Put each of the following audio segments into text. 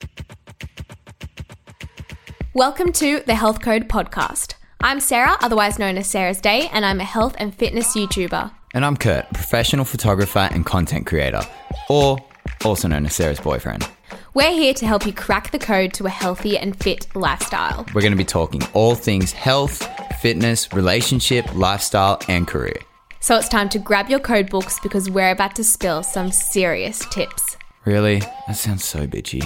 Welcome to the Health Code Podcast. I'm Sarah, otherwise known as Sarah's Day, and I'm a health and fitness YouTuber. And I'm Kurt, professional photographer and content creator, or also known as Sarah's boyfriend. We're here to help you crack the code to a healthy and fit lifestyle. We're going to be talking all things health, fitness, relationship, lifestyle, and career. So it's time to grab your code books because we're about to spill some serious tips. Really? That sounds so bitchy.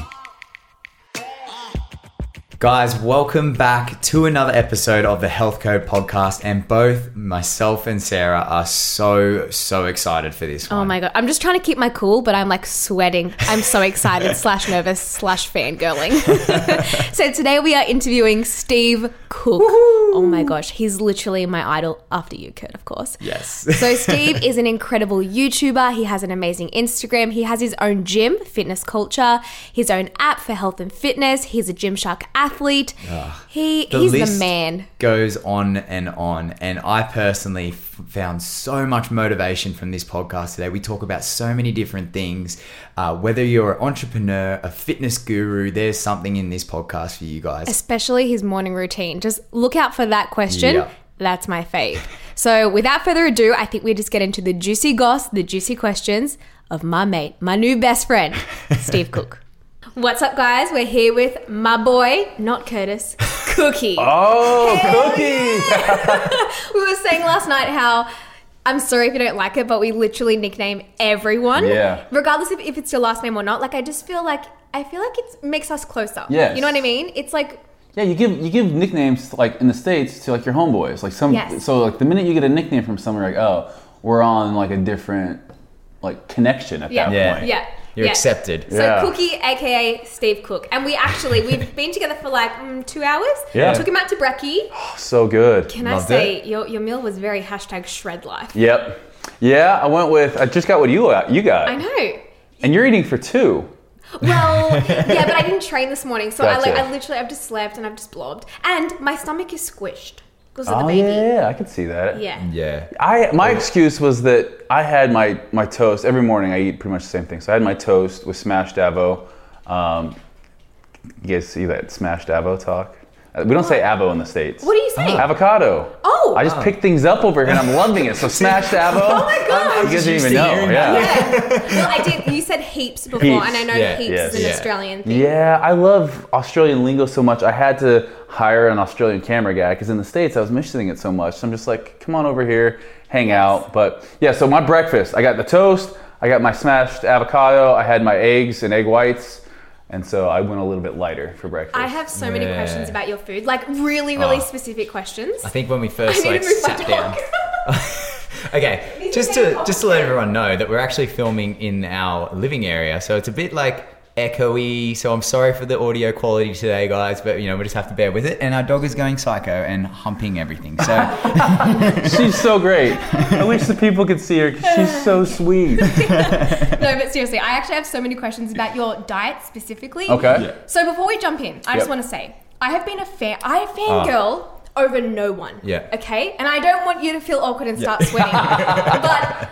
Guys, welcome back to another episode of the Health Code Podcast, and both myself and Sarah are so excited for this one. Oh my God. I'm just trying to keep my cool, but I'm like sweating. I'm so excited / nervous / fangirling. So today we are interviewing Steve Cook. Woo-hoo! Oh my gosh. He's literally my idol after you, Kurt, of course. Yes. So Steve is an incredible YouTuber. He has an amazing Instagram. He has his own gym, Fitness Culture, his own app for health and fitness. He's a Gymshark athlete. He's the man. Goes on, and I personally found so much motivation from this podcast today. We talk about so many different things. Whether you're an entrepreneur, a fitness guru, there's something in this podcast for you guys. Especially his morning routine. Just look out for that question. Yep. That's my fave. So without further ado, I think we just get into the juicy goss, the juicy questions of my mate, my new best friend, Steve Cook. What's up, guys? We're here with my boy, not Curtis, Cookie. Oh, Hell Cookie! Yeah. We were saying last night how, I'm sorry if you don't like it, but we literally nickname everyone. Yeah. Regardless if it's your last name or not. Like, I feel like it makes us closer. Yes. You know what I mean? It's like... Yeah, you give nicknames like in the States to like your homeboys. Like Yes. So like the minute you get a nickname from someone, you're like, oh, we're on like a different like connection at that point. Yeah. You're accepted. So Yeah. Cookie, aka Steve Cook, and we've been together for like 2 hours. Yeah. Took him out to brekkie. So good. Can Loved I say it. your meal was very #shred life. Yep. Yeah, I just got what you got. I know. And you're eating for two. Well, yeah, but I didn't train this morning, so Gotcha. I've just slept and I've just blobbed, and my stomach is squished because of the Oh baby. yeah, I could see that. Yeah. My excuse was that I had my toast every morning. I eat pretty much the same thing. So I had my toast with smashed avo. You guys see that smashed avo talk? We don't say avo in the States. What are you saying? Avocado. Oh. I just picked things up over here and I'm loving it. So smashed avo. Oh my God. You guys didn't even used to know. hearing Yeah. Well, I did. You said heaps before, Heaps. and I know Yeah, heaps yes. is an Yeah. Australian thing. Yeah, I love Australian lingo so much. I had to hire an Australian camera guy because in the States I was missing it so much. So I'm just like, come on over here, hang out. But yeah, so my breakfast, I got the toast, I got my smashed avocado, I had my eggs and egg whites. And so I went a little bit lighter for breakfast. I have so many Yeah. questions about your food, like really specific questions. I think when we I first need to move my sat down. dog. Okay, just to let everyone know that we're actually filming in our living area, so it's a bit like echoey. So I'm sorry for the audio quality today, guys, but we just have to bear with it. And our dog is going psycho and humping everything. So She's so great. I wish the people could see her because she's so sweet. No, but seriously, I actually have so many questions about your diet specifically. Okay. Yeah. So before we jump in, I just Yep. want to say, I have fangirl over no one. Yeah. Okay? And I don't want you to feel awkward and start sweating. But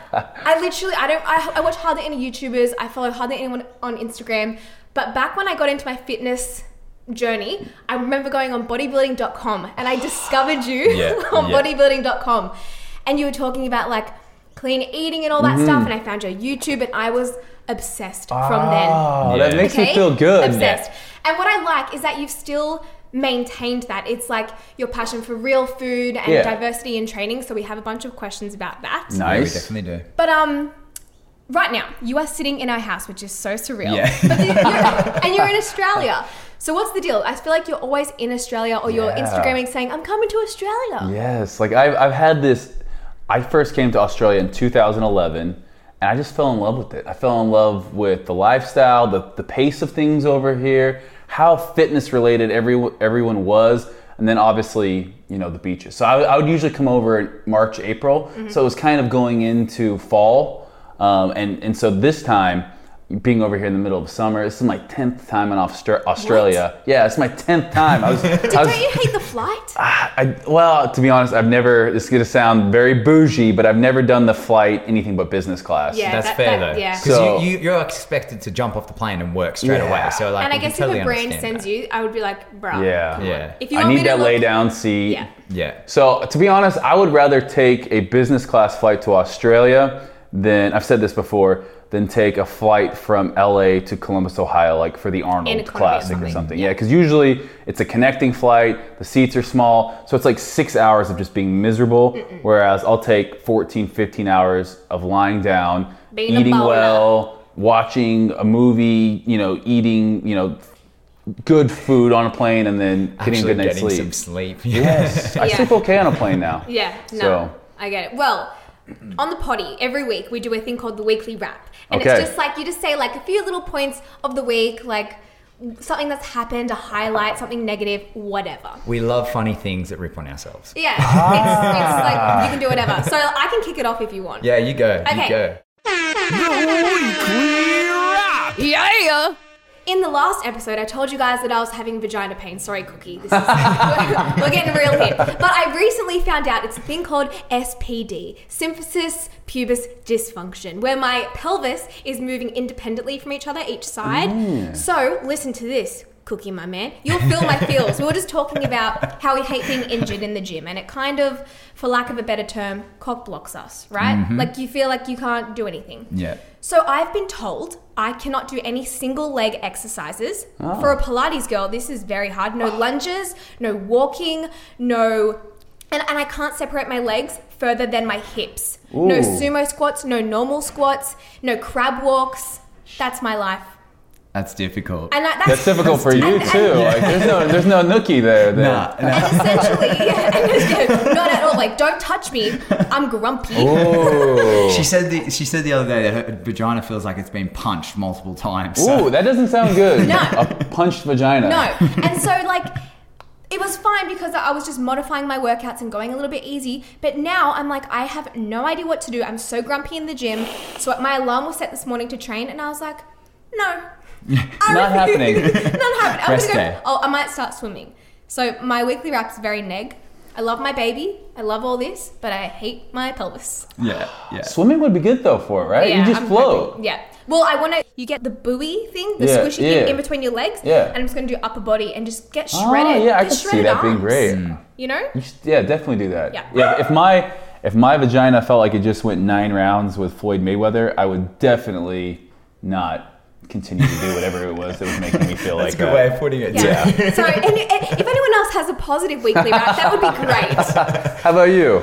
I watch hardly any YouTubers. I follow hardly anyone on Instagram. But back when I got into my fitness journey, I remember going on bodybuilding.com and I discovered you on bodybuilding.com. And you were talking about like clean eating and all that stuff. And I found your YouTube and I was obsessed from then. Oh, that Yeah. makes me feel good. Obsessed. And what I like is that you've still maintained that. It's like your passion for real food and Yeah. diversity in training. So we have a bunch of questions about that. yeah, we Nice. definitely do. But right now, you are sitting in our house, which is so surreal. Yeah. But you're in Australia. So what's the deal? I feel like you're always in Australia or you're Yeah. Instagramming saying, I'm coming to Australia. Yes, like I've had this. I first came to Australia in 2011, and I just fell in love with it. I fell in love with the lifestyle, the pace of things over here, how fitness related everyone was, and then obviously the beaches. So I would usually come over in March, April. So it was kind of going into fall, and so this time being over here in the middle of summer. This is my 10th time in Australia. What? Yeah, it's my 10th time. Don't you hate the flight? Well, to be honest, this is going to sound very bougie, but I've never done the flight anything but business class. Yeah, that's fair though. Yeah. Because you're expected to jump off the plane and work straight away. So like, and I guess totally if a brand sends you, I would be like, bro, come on. If you want I need that lay down seat. Yeah. So to be honest, I would rather take a business class flight to Australia than, I've said this before, than take a flight from LA to Columbus, Ohio, like for the Arnold Classic or something. Yeah, because usually it's a connecting flight, the seats are small, so it's like 6 hours of just being miserable, whereas I'll take 14, 15 hours of lying down, eating well, watching a movie, eating, good food on a plane, and then getting a good night's sleep. Some sleep. Yes, I sleep okay on a plane now. Yeah, I get it. Well, on the potty, every week we do a thing called the weekly wrap. And it's just like, you just say like a few little points of the week, like something that's happened, a highlight, something negative, whatever. We love funny things that rip on ourselves. Yeah, it's like, you can do whatever. So I can kick it off if you want. Yeah, you go. Okay. You go. The weekly wrap! Yeah! In the last episode, I told you guys that I was having vagina pain. Sorry, Cookie. We're getting real here. But I recently found out it's a thing called SPD, symphysis pubis dysfunction, where my pelvis is moving independently from each other, each side. So, listen to this, Cookie, my man. You'll feel my feels. We were just talking about how we hate being injured in the gym, and it kind of, for lack of a better term, cock blocks us, right? Like you feel like you can't do anything. Yeah. So I've been told I cannot do any single leg exercises. For a Pilates girl, this is very hard. No lunges, no walking, no... And I can't separate my legs further than my hips. Ooh. No sumo squats, no normal squats, no crab walks. That's my life. That's difficult. And that's difficult for you too. Like there's no nookie there. Nah. And essentially, not at all. Like, don't touch me. I'm grumpy. Ooh. She said the other day that her vagina feels like it's been punched multiple times. Ooh, that doesn't sound good. No. A punched vagina. No. And so like, it was fine because I was just modifying my workouts and going a little bit easy. But now I'm like, I have no idea what to do. I'm so grumpy in the gym. So my alarm was set this morning to train, and I was like, no. Not happening. Not happening. Rest day. I might start swimming. So my weekly wrap is very neg. I love my baby. I love all this, but I hate my pelvis. Yeah. Swimming would be good though for it, right? Yeah, you just float. Hoping. Yeah. Well, you get the buoy thing, the squishy thing in between your legs. Yeah. And I'm just going to do upper body and just get shredded. Oh, yeah, I could see that being great. You know? Definitely do that. Yeah. If my vagina felt like it just went 9 rounds with Floyd Mayweather, I would definitely not continue to do whatever it was that was making me feel like that. That's a good way of putting it. Yeah. So if anyone else has a positive weekly wrap, that would be great. How about you?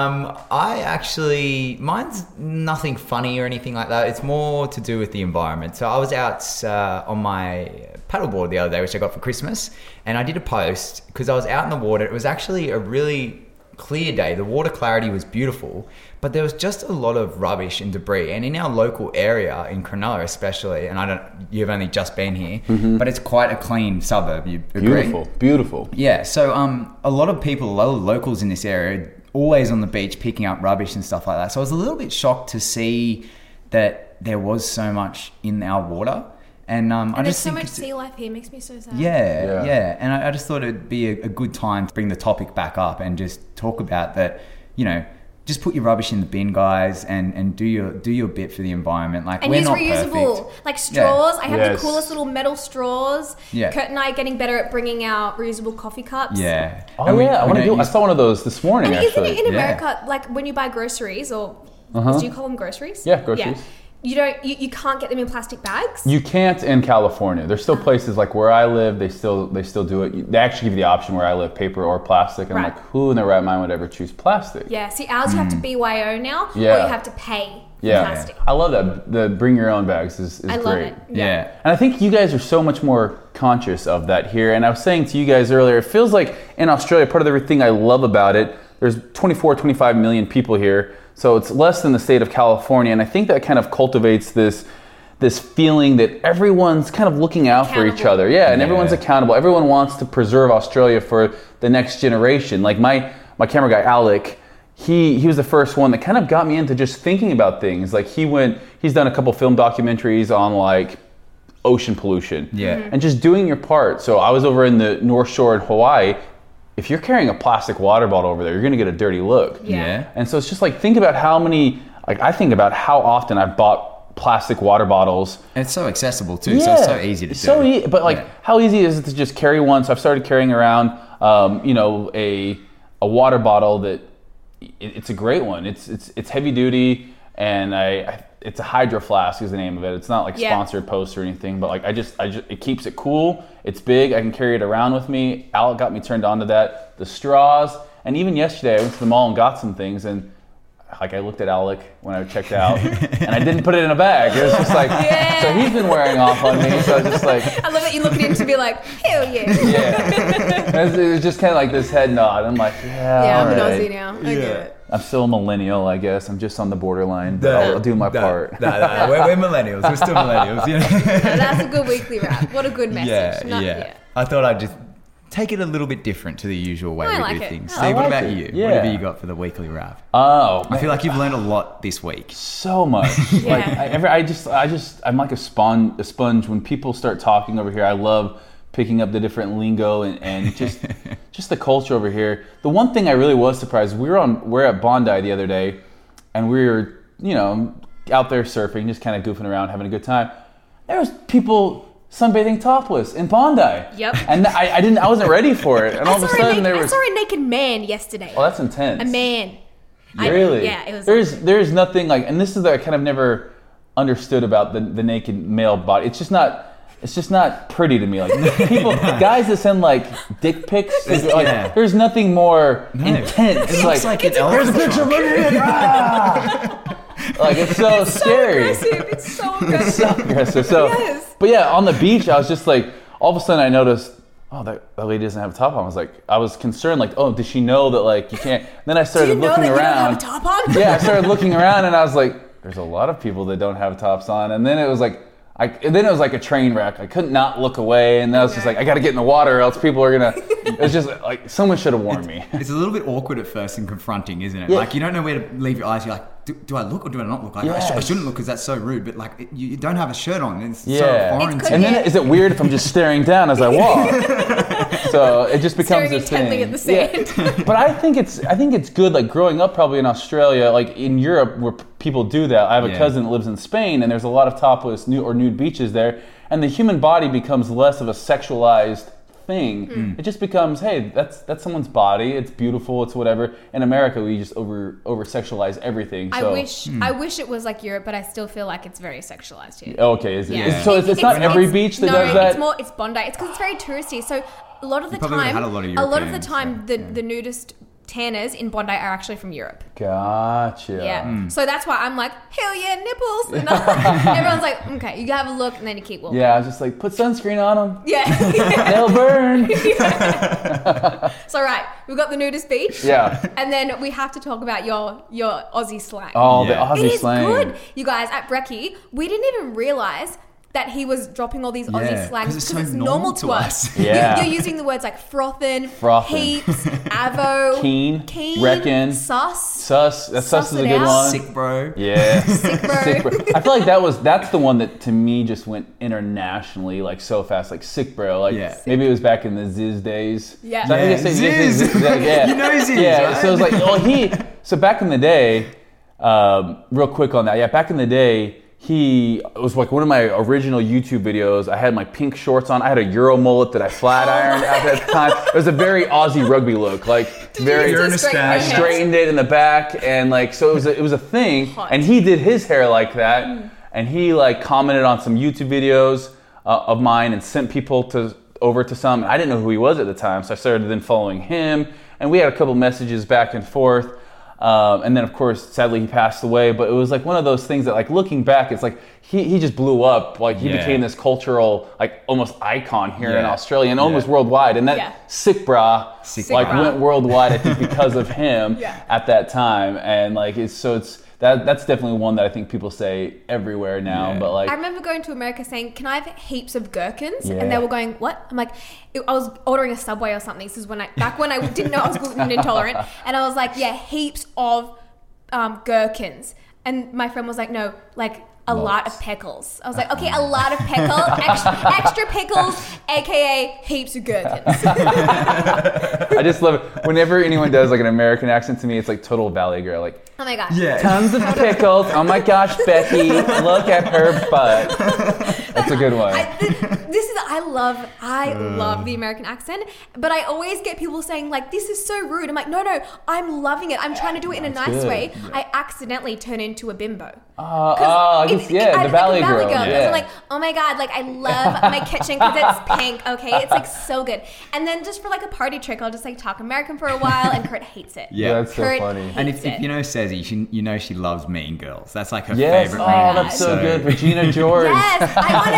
Mine's nothing funny or anything like that. It's more to do with the environment. So I was out on my paddleboard the other day, which I got for Christmas, and I did a post because I was out in the water. It was actually a really clear day. The water clarity was beautiful, but there was just a lot of rubbish and debris. And in our local area, in Cronulla especially, and you've only just been here, but it's quite a clean suburb. You agree? Beautiful. Yeah. So a lot of locals in this area, always on the beach picking up rubbish and stuff like that. So I was a little bit shocked to see that there was so much in our water. And I there's just so think much sea life here, makes me so sad. Yeah. And I just thought it'd be a good time to bring the topic back up and just talk about that, just put your rubbish in the bin, guys, and do your bit for the environment. Like, and we're use not reusable, perfect. like straws. Yeah. I have the coolest little metal straws. Yeah. Kurt and I are getting better at bringing out reusable coffee cups. Yeah. Oh, I saw one of those this morning, and actually. Isn't it in America, like when you buy groceries, or do you call them groceries? Yeah, groceries. Yeah. You can't get them in plastic bags? You can't in California. There's still places like where I live, they still do it. They actually give you the option where I live, paper or plastic. And I'm like, who in their right mind would ever choose plastic? Yeah, see, ours you have to BYO now, or you have to pay for plastic. I love that. The bring your own bags is great. I love it. Yeah. And I think you guys are so much more conscious of that here. And I was saying to you guys earlier, it feels like in Australia, part of everything I love about it, there's 25 million people here. So it's less than the state of California, and I think that kind of cultivates this feeling that everyone's kind of looking out for each other. Yeah, and everyone's accountable. Everyone wants to preserve Australia for the next generation. Like my camera guy, Alec, he was the first one that kind of got me into just thinking about things. Like he's done a couple film documentaries on like ocean pollution. Yeah. And just doing your part. So I was over in the North Shore in Hawaii. If you're carrying a plastic water bottle over there, you're going to get a dirty look. Yeah. And so it's just like, think about how many, like I think about how often I've bought plastic water bottles. And it's so accessible too, so it's so easy to do. So easy, but like how easy is it to just carry one? So I've started carrying around, a water bottle that it's a great one. It's heavy duty, and it's a Hydro Flask is the name of it. It's not like sponsored post or anything, but like I just it keeps it cool. It's big. I can carry it around with me. Alec got me turned on to that. The straws, and even yesterday I went to the mall and got some things, and like I looked at Alec when I checked out, and I didn't put it in a bag. It was just like, so he's been wearing off on me. So I was just like, I love that you look at him to be like, hell yeah. Yeah. It was just kind of like this head nod. I'm like, Yeah, I'm all an right. Aussie now. I get it. I'm still a millennial, I guess. I'm just on the borderline, but I'll do my part. No, we're millennials. We're still millennials. You know? No, that's a good weekly wrap. What a good message. Yeah. I thought I'd just take it a little bit different to the usual way I we like do it. things. I Steve, what like about it. you? Yeah. What have you got for the weekly wrap? Oh, I feel like you've learned a lot this week. so much. Like I'm like a sponge. When people start talking over here, I love picking up the different lingo and just the culture over here. The one thing I really was surprised, we're at Bondi the other day, and we were, out there surfing, just kind of goofing around, having a good time. There was people sunbathing topless in Bondi. Yep. And I wasn't ready for it. And all of a sudden I saw a naked man yesterday. Oh, that's intense. A man. Really? It was. There's nothing like, and this is that I kind of never understood about the naked male body. It's just not pretty to me. Like guys that send like dick pics. There's nothing more intense. It looks like an here's a picture of me. Like it's so scary. It's so aggressive. It's so aggressive. So, Yes. But yeah, on the beach, I was just like, all of a sudden I noticed, oh, that lady doesn't have a top on. I was concerned, like, oh, does she know that like you can't? Then I started looking around. You don't have a top on? Yeah, I started looking around, and I was like, there's a lot of people that don't have tops on. And then it was like, a train wreck. I couldn't not look away, and I was just like, I got to get in the water, or else people are gonna. It was just like someone should have warned me. It's a little bit awkward at first and confronting, isn't it? Yeah. Like you don't know where to leave your eyes. You're like, do I look or do I not look? Like I shouldn't look because that's so rude. But like you don't have a shirt on. And it's so foreign to And you. then is it weird if I'm just staring down as I walk? So it just becomes Staring this thing. intently at the sand. Yeah. But I think it's good. Like growing up, probably in Australia, like in Europe, where people do that. I have a cousin that lives in Spain, and there's a lot of topless nude beaches there, and the human body becomes less of a sexualized thing. It just becomes, hey, that's someone's body. It's beautiful. It's whatever. In America, we just over sexualize everything. So. I wish it was like Europe, but I still feel like it's very sexualized here. Okay, is it? Yeah. So it's not every beach that does that. It's Bondi. It's because it's very touristy. So a lot of the probably time, had a lot of Europeans, the nudist tanners in Bondi are actually from Europe. Gotcha. Yeah. So that's why I'm like, hell yeah, nipples. And everyone's like, okay, you have a look, and then you keep walking. Yeah, I was just like, put sunscreen on them. Yeah. They'll burn. So right, we've got the nudist beach. Yeah. And then we have to talk about your Aussie slang. Oh, Yeah. the Aussie It is slang. good. You guys, at Brekkie, we didn't even realize that he was dropping all these Aussie slangs 'cause because it's it's so normal to us. Yeah. You're using the words like frothin', Frothin'. heaps, avo, Keen, reckon. sus. Sus. That sus Suss is a it good out. one. Sick bro. Yeah. Sick bro. Sick bro. I feel like that's the one that to me just went internationally like so fast, like sick bro. Like maybe it was back in the Ziz days. Yeah. So I think they say Ziz. yeah. You know Ziz, Yeah. right? So it was like, so back in the day, real quick on that. Yeah, back in the day, it was like one of my original YouTube videos. I had my pink shorts on. I had a Euro mullet that I flat ironed at the time. It was a very Aussie rugby look, like very. You're in a straighten stash. your I straightened it in the back, and like so it was a thing. Hot. And he did his hair like that, and he like commented on some YouTube videos of mine and sent people over to some. I didn't know who he was at the time, so I started then following him, and we had a couple messages back and forth. And then, of course, sadly, he passed away. But it was like one of those things that, like, looking back, it's like he just blew up. Like, he became this cultural, like, almost icon here in Australia and almost worldwide. And that sick bra, Sick like, bra. went worldwide, I think, because of him at that time. And, like, that's That's definitely one that I think people say everywhere now. Yeah. But like, I remember going to America saying, "Can I have heaps of gherkins?" Yeah. And they were going, "What?" I'm like, I was ordering a Subway or something. This is back when I didn't know I was gluten intolerant, and I was like, "Yeah, heaps of gherkins." And my friend was like, "No, like a lot of pickles." I was like, "Okay, a lot of pickles, extra pickles, aka heaps of gherkins." I just love it. Whenever anyone does like an American accent to me, it's like total Valley Girl. Like, Oh my god. Yeah. tons of pickles. Oh my gosh, Becky, look at her butt. That's a good one. I love the American accent, but I always get people saying like, "This is so rude." I'm like, no, I'm loving it. I'm trying to do it in a That's nice good. way. I accidentally turn into a bimbo. I guess, the Valley Girl. Because Yeah. I'm like, oh my god, like I love my kitchen because it's pink. Okay, it's like so good. And then just for like a party trick, I'll just like talk American for a while, and Kurt hates it. Yeah. That's so Kurt funny. And hates if it. you know Cezzy, you know she loves Mean Girls. That's like her Yes. favorite. Oh, movie. that's so good. Regina George. Yes,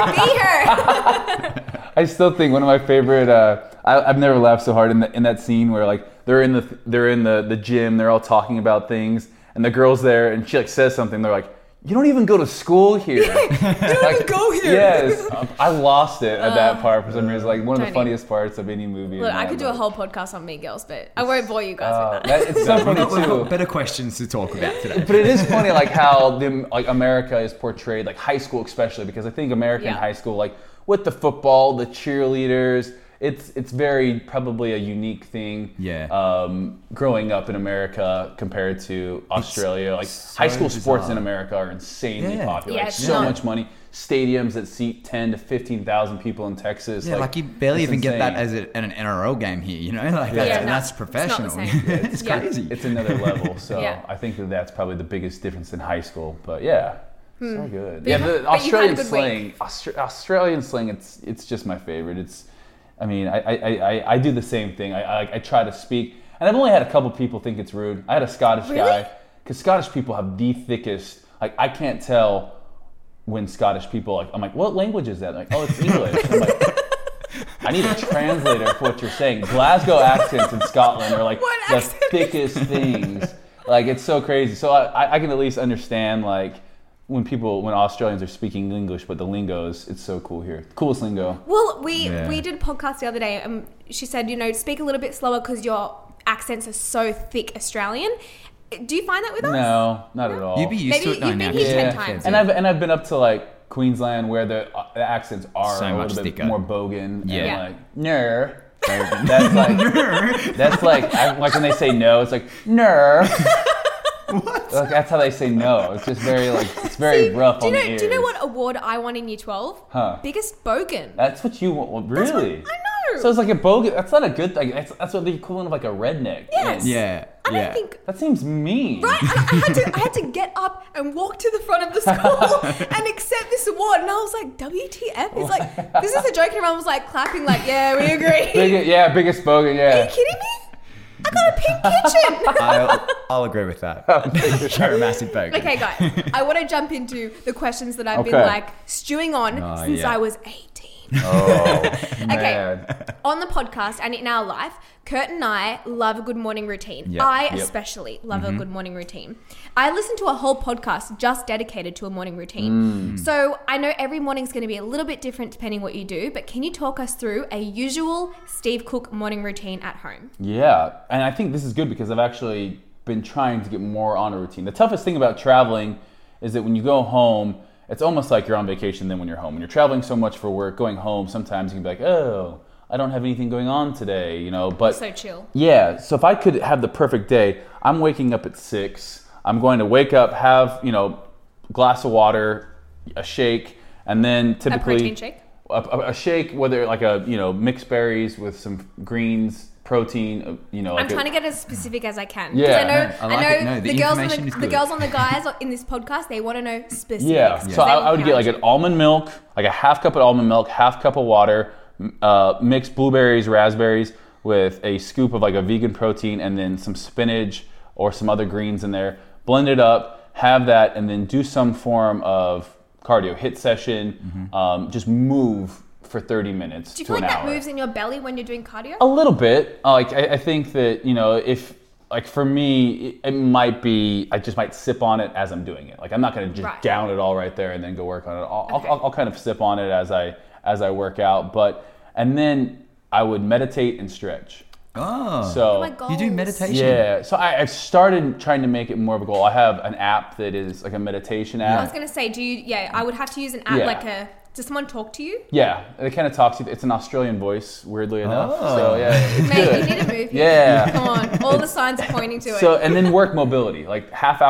I want to be her. I still think one of my favorite. I've never laughed so hard in that scene where like they're in the gym, they're all talking about things, and the girl's there, and she like says something. They're like, "You don't even go to school here." You don't even go here. Yes, I lost it at that part for some reason. Like one of the Tony. funniest parts of any movie. Look, in I that could do a movie. whole podcast on Mean Girls, but I won't bore you guys with that. It's so funny We've got too. better questions to talk about today. But it is funny, like how America is portrayed, like high school especially, because I think American Yeah. high school, like with the football, the cheerleaders, it's very probably a unique thing. Yeah. Growing up in America compared to Australia, like so high school sports bizarre. in America are insanely Yeah. popular. Yeah, Like, it's so not- much money. Stadiums that seat 10 to 15,000 people in Texas. Yeah, like you barely it's even get that insane. as an NRL game here, you know? Like Yeah. that's, Yeah, and no, that's it's not the professional. same. It's Yeah. crazy. It's another level. So Yeah. I think that's probably the biggest difference in high school. But yeah, so good. But Yeah, you- the but you've had a Australian good slang. Australian slang. It's just my favorite. I mean, I do the same thing. I try to speak, and I've only had a couple people think it's rude. I had a Scottish Really? guy, because Scottish people have the thickest. Like I can't tell when Scottish people. Like I'm like, what language is that? Like, oh, it's English. I'm like, I need a translator for what you're saying. Glasgow accents in Scotland are like What the accent? thickest things. Like it's so crazy. So I can at least understand like when Australians are speaking English, but the lingos, it's so cool here. Coolest lingo. Well, we Yeah. did a podcast the other day. She said, speak a little bit slower because your accents are so thick Australian. Do you find that with us? No, not at all. You'd be used Maybe to it by you've now. been here 10 Yeah. times. And I've been up to like Queensland where the accents are So a much little bit thicker. more bogan. Yeah. And like ner. That's like when they say no, it's like ner. What? Like that's how they say no. It's just very it's very rough Do on you the know? ears. Do you know what award I won in Year 12? Huh. Biggest bogan. That's what you want. Well, That's what- really? I know. So it's like a bogan. That's not a good thing. That's what the equivalent of like a redneck. Yes. is. Yeah. I yeah. don't think. That seems mean. Right, and I had to get up and walk to the front of the school and accept this award, and I was like, "WTF?" It's like this is a joke, and everyone was like clapping, like, "Yeah, we agree." Biggest bogan. Yeah. Are you kidding me? I got a pink kitchen. I'll agree with that. You're a massive bogan. Okay, guys, I want to jump into the questions that I've been Okay. like stewing on Oh, since yeah. I was 18. Oh Okay, man. on the podcast and in our life, Kurt and I love a good morning routine. Yep. I Yep. especially love a good morning routine. I listen to a whole podcast just dedicated to a morning routine. So I know every morning's going to be a little bit different depending what you do, but can you talk us through a usual Steve Cook morning routine at home? Yeah, and I think this is good because I've actually been trying to get more on a routine. The toughest thing about traveling is that when you go home, it's almost like you're on vacation then when you're home. When you're traveling so much for work, going home, sometimes you can be like, oh, I don't have anything going on today, but So chill. yeah, so if I could have the perfect day, I'm waking up at 6. I'm going to wake up, have, glass of water, a shake, and then typically protein shake? A shake, whether like mixed berries with some greens, protein, I'm trying to get as specific as I can. Yeah. I I like know it. No, the the girls information is the good. girls on the guys in this podcast, they want to know specifics. Yeah. because So they will I would get like pound an almond milk, like a half cup of almond milk, half cup of water, mixed blueberries, raspberries with a scoop of like a vegan protein and then some spinach or some other greens in there. Blend it up, have that, and then do some form of cardio, hit session, just move for 30 minutes Do you to feel an like that hour. moves in your belly when you're doing cardio? A little bit. I think that, if like for me, it might be I just might sip on it as I'm doing it. Like I'm not going to just down it all right there and then go work on it. I'll kind of sip on it as I work out, and then I would meditate and stretch. Oh, so my goals. you do meditation? Yeah, so I started trying to make it more of a goal. I have an app that is like a meditation app. I was going to say, I would have to use an app does someone talk to you? Yeah, it kind of talks to you. It's an Australian voice, weirdly enough. Oh. So yeah, it's Mate, good. you need to move here. Yeah. Come on, all the signs are pointing to it. So, and then work mobility, like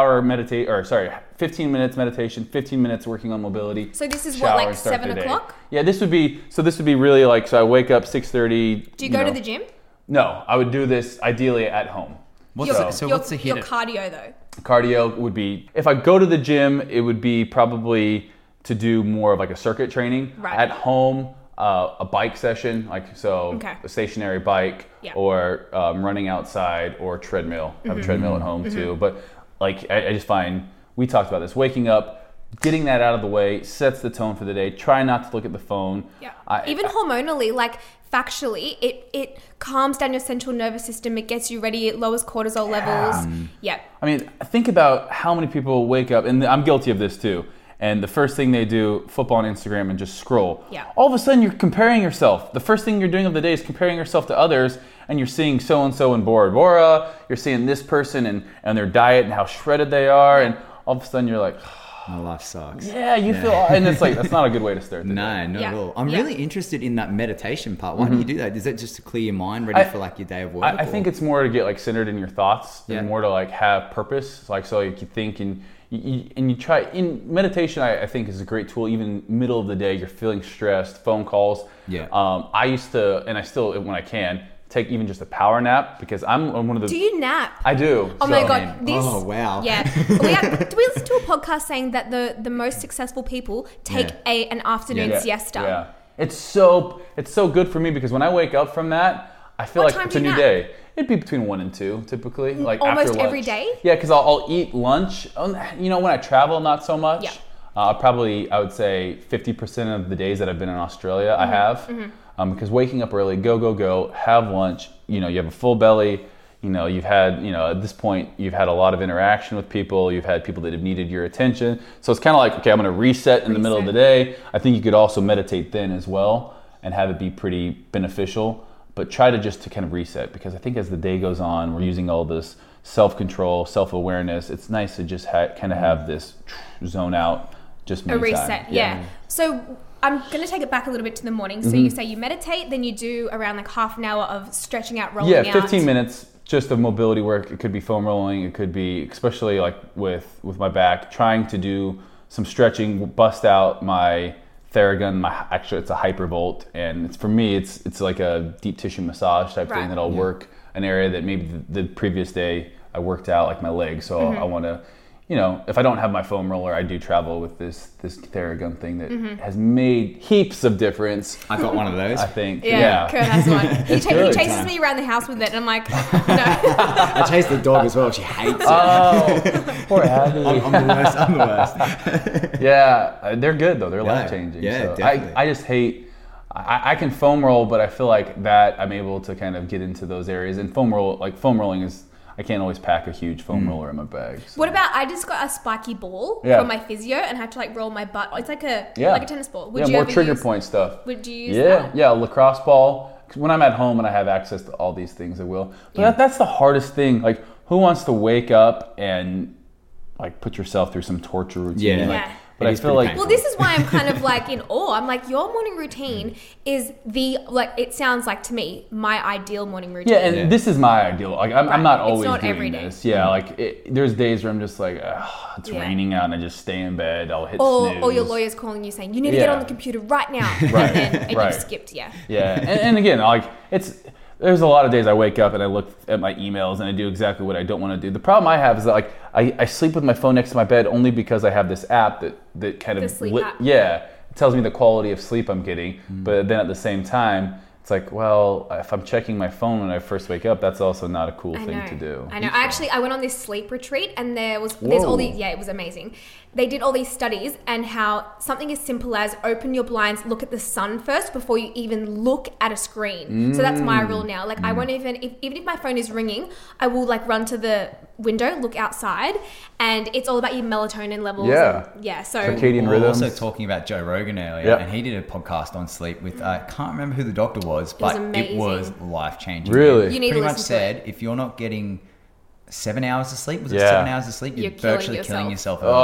15 minutes meditation, 15 minutes working on mobility. So this is shower what, like and start 7 the day. o'clock? Yeah, this would be really like, so I wake up 6:30. Do you go to the gym? No, I would do this ideally at home. What's the hit? Your cardio though? Cardio would be, if I go to the gym, it would be probably to do more of like a circuit training. Right. At home, a bike session, a stationary bike, or running outside, or treadmill. I have a treadmill at home too. But like I just find, we talked about this, waking up, getting that out of the way sets the tone for the day. Try not to look at the phone. Yeah. Even hormonally, like factually, it calms down your central nervous system. It gets you ready. It lowers cortisol levels. Yeah. I mean, think about how many people wake up, and I'm guilty of this too. And the first thing they do, flip on Instagram and just scroll. Yeah. All of a sudden, you're comparing yourself. The first thing you're doing of the day is comparing yourself to others, and you're seeing so-and-so in Bora Bora. You're seeing this person and their diet and how shredded they are, and all of a sudden you're like, my life sucks. yeah, you feel, and it's like, that's not a good way to start the day. No, not at all. I'm really interested in that meditation part. Mm-hmm. Why don't you do that? Is that just to clear your mind, ready for like your day of work? I think it's more to get like centered in your thoughts, and more to like have purpose. Like, so you can think and you try. In meditation, I think is a great tool. Even middle of the day, you're feeling stressed, phone calls. Yeah. I used to, and I still, when I can, take even just a power nap, because I'm one of the. Do you nap? I do. Oh my god! Oh wow! Yeah. Do we listen to a podcast saying that the most successful people take an afternoon siesta? Yeah. It's so good for me, because when I wake up from that, I feel What like time it's a do you new nap? day. It'd be between 1 and 2, typically. Like Almost after lunch. every day? Yeah, because I'll eat lunch. You know, when I travel, not so much. Yeah. I would say 50% of the days that I've been in Australia, I have. Because waking up early, go, have lunch. You know, you have a full belly. You know, you've had, at this point, you've had a lot of interaction with people. You've had people that have needed your attention. So it's kind of like, okay, I'm going to reset in the middle of the day. I think you could also meditate then as well and have it be pretty beneficial. But try to kind of reset, because I think as the day goes on, we're using all this self-control, self-awareness. It's nice to just kind of have this zone out, just A reset, yeah. So I'm going to take it back a little bit to the morning. So you say you meditate, then you do around like half an hour of stretching out, rolling out. Yeah, 15 minutes just of mobility work. It could be foam rolling. It could be, especially like with my back, trying to do some stretching, bust out my Theragun. Actually, it's a Hypervolt, and it's, for me, it's like a deep tissue massage type thing that'll work an area that maybe the previous day I worked out, like my leg. So I want to, if I don't have my foam roller, I do travel with this Theragun thing that has made heaps of difference. I got one of those. I think. Yeah, Kurt has one. He good. chases me around the house with it, and I'm like, no. I chased the dog as well. She hates it. Oh, poor Abby. I'm the worst. Yeah, they're good though. They're life changing. Yeah, so definitely. I just hate. I can foam roll, but I feel like that I'm able to kind of get into those areas. And foam rolling is, I can't always pack a huge foam roller in my bag. So. What about, I just got a spiky ball from my physio and had to like roll my butt. It's like a tennis ball. Would you more ever trigger use, point stuff. Would you use that? Yeah, lacrosse ball. 'Cause when I'm at home and I have access to all these things, I will. But that's the hardest thing. Like, who wants to wake up and like put yourself through some torture routine? Yeah. Like, Yeah. But It I is feel pretty like painful. Well, this is why I'm kind of like in awe. I'm like, your morning routine is it sounds like to me, my ideal morning routine. yeah, and this is my ideal. Like I'm not It's always not doing every day. this. Yeah, like there's days where I'm just like, it's raining out, and I just stay in bed. I'll hit snooze. Or your lawyer's calling you saying, you need to get on the computer right now. Right, And right. you skipped, Yeah, and again, like there's a lot of days I wake up and I look at my emails and I do exactly what I don't want to do. The problem I have is that like I sleep with my phone next to my bed only because I have this app that kind of The sleep app. it tells me the quality of sleep I'm getting, but then at the same time it's like, well, if I'm checking my phone when I first wake up, that's also not a cool thing to do. I know. I went on this sleep retreat, and there's all these. Yeah, it was amazing. They did all these studies and how something as simple as open your blinds, look at the sun first before you even look at a screen. So that's my rule now. Like I won't even if my phone is ringing, I will like run to the window, look outside, and it's all about your melatonin levels. Yeah. So circadian We were rhythms. also talking about Joe Rogan earlier, and he did a podcast on sleep with I can't remember who the doctor was, but it was life changing. Really? You need Pretty to much listen to said if you're not getting 7 hours of sleep, was it 7 hours of sleep? You're virtually killing yourself. Oh,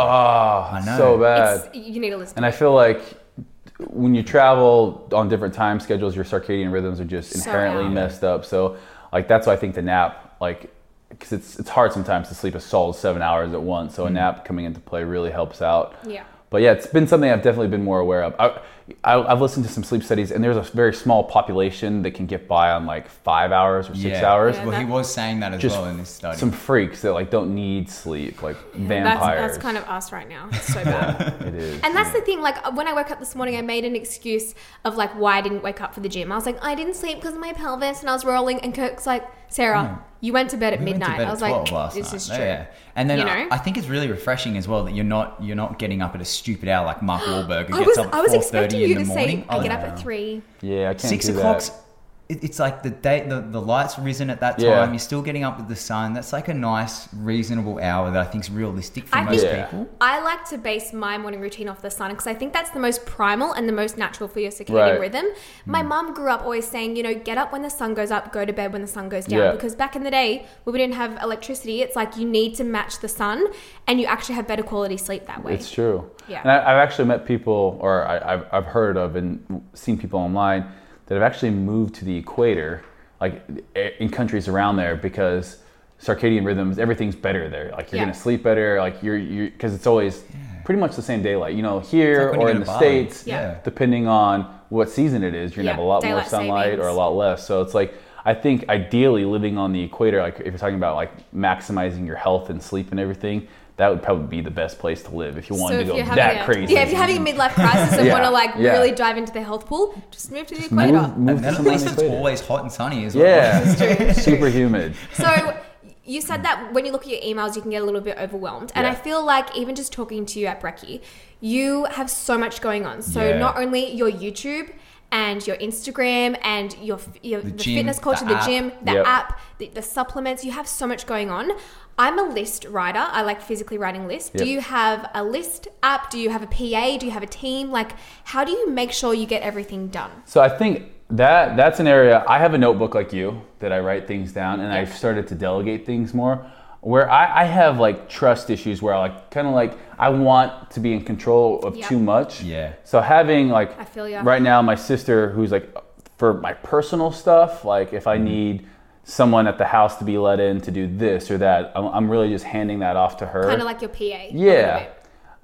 I know. so bad. you need to listen. And I feel like when you travel on different time schedules, your circadian rhythms are just inherently messed up. So like that's why I think the nap, like, because it's hard sometimes to sleep a solid 7 hours at once. So a nap coming into play really helps out. Yeah. But yeah, it's been something I've definitely been more aware of. I've listened to some sleep studies, and there's a very small population that can get by on like 5 hours or 6 hours. Well, he was saying that as well in this study. Some freaks that like don't need sleep, like vampires. That's kind of us right now. It's so bad. It is. And that's the thing, like when I woke up this morning, I made an excuse of like why I didn't wake up for the gym. I was like, I didn't sleep because of my pelvis and I was rolling, and Kirk's like, Sarah, you went to bed at midnight. I was like, this is true. Yeah. And then You know? I think it's really refreshing as well that you're not getting up at a stupid hour like Mark Wahlberg who gets up I was at expecting 4:30 you in to the say morning. I get up at 3. Yeah, I can't 6 do o'clock's that. it's like the light's risen at that time. Yeah. You're still getting up with the sun. That's like a nice, reasonable hour that I think is realistic for I most think- people. I like to base my morning routine off the sun because I think that's the most primal and the most natural for your circadian rhythm. My mum grew up always saying, get up when the sun goes up, go to bed when the sun goes down. Yeah. Because back in the day, when we didn't have electricity, it's like you need to match the sun and you actually have better quality sleep that way. It's true. Yeah. And I've actually met people, or I've heard of and seen people online that have actually moved to the equator, like in countries around there, because circadian rhythms, everything's better there. Like you're gonna sleep better. Like you're because it's always pretty much the same daylight. Here like when you or go in to the Bali. States, Yeah. depending on what season it is, you're gonna have a lot more Daylight sunlight savings. or a lot less. So it's like I think ideally living on the equator, like if you're talking about like maximizing your health and sleep and everything, that would probably be the best place to live if you wanted to go that crazy. Yeah, if you're having a midlife crisis and Yeah, want to yeah. really dive into the health pool, just move to the equator. Move And to then at somewhere least on it's the equator. always hot and sunny as well. Yeah, super humid. So you said that when you look at your emails, you can get a little bit overwhelmed. And I feel like even just talking to you at Brekkie, you have so much going on. So not only your YouTube and your Instagram and your the gym, fitness culture, the the app. gym, the Yep. app, the supplements, you have so much going on. I'm a list writer. I like physically writing lists. Yep. Do you have a list app? Do you have a PA? Do you have a team? Like, how do you make sure you get everything done? So I think that's an area. I have a notebook like you that I write things down, and I've started to delegate things more. Where I have like trust issues, where I like kind of like I want to be in control of too much. Yeah. So having like I feel ya. right now, my sister, who's like for my personal stuff, like if I need someone at the house to be let in to do this or that, I'm really just handing that off to her. Kind of like your PA. a little Yeah. bit.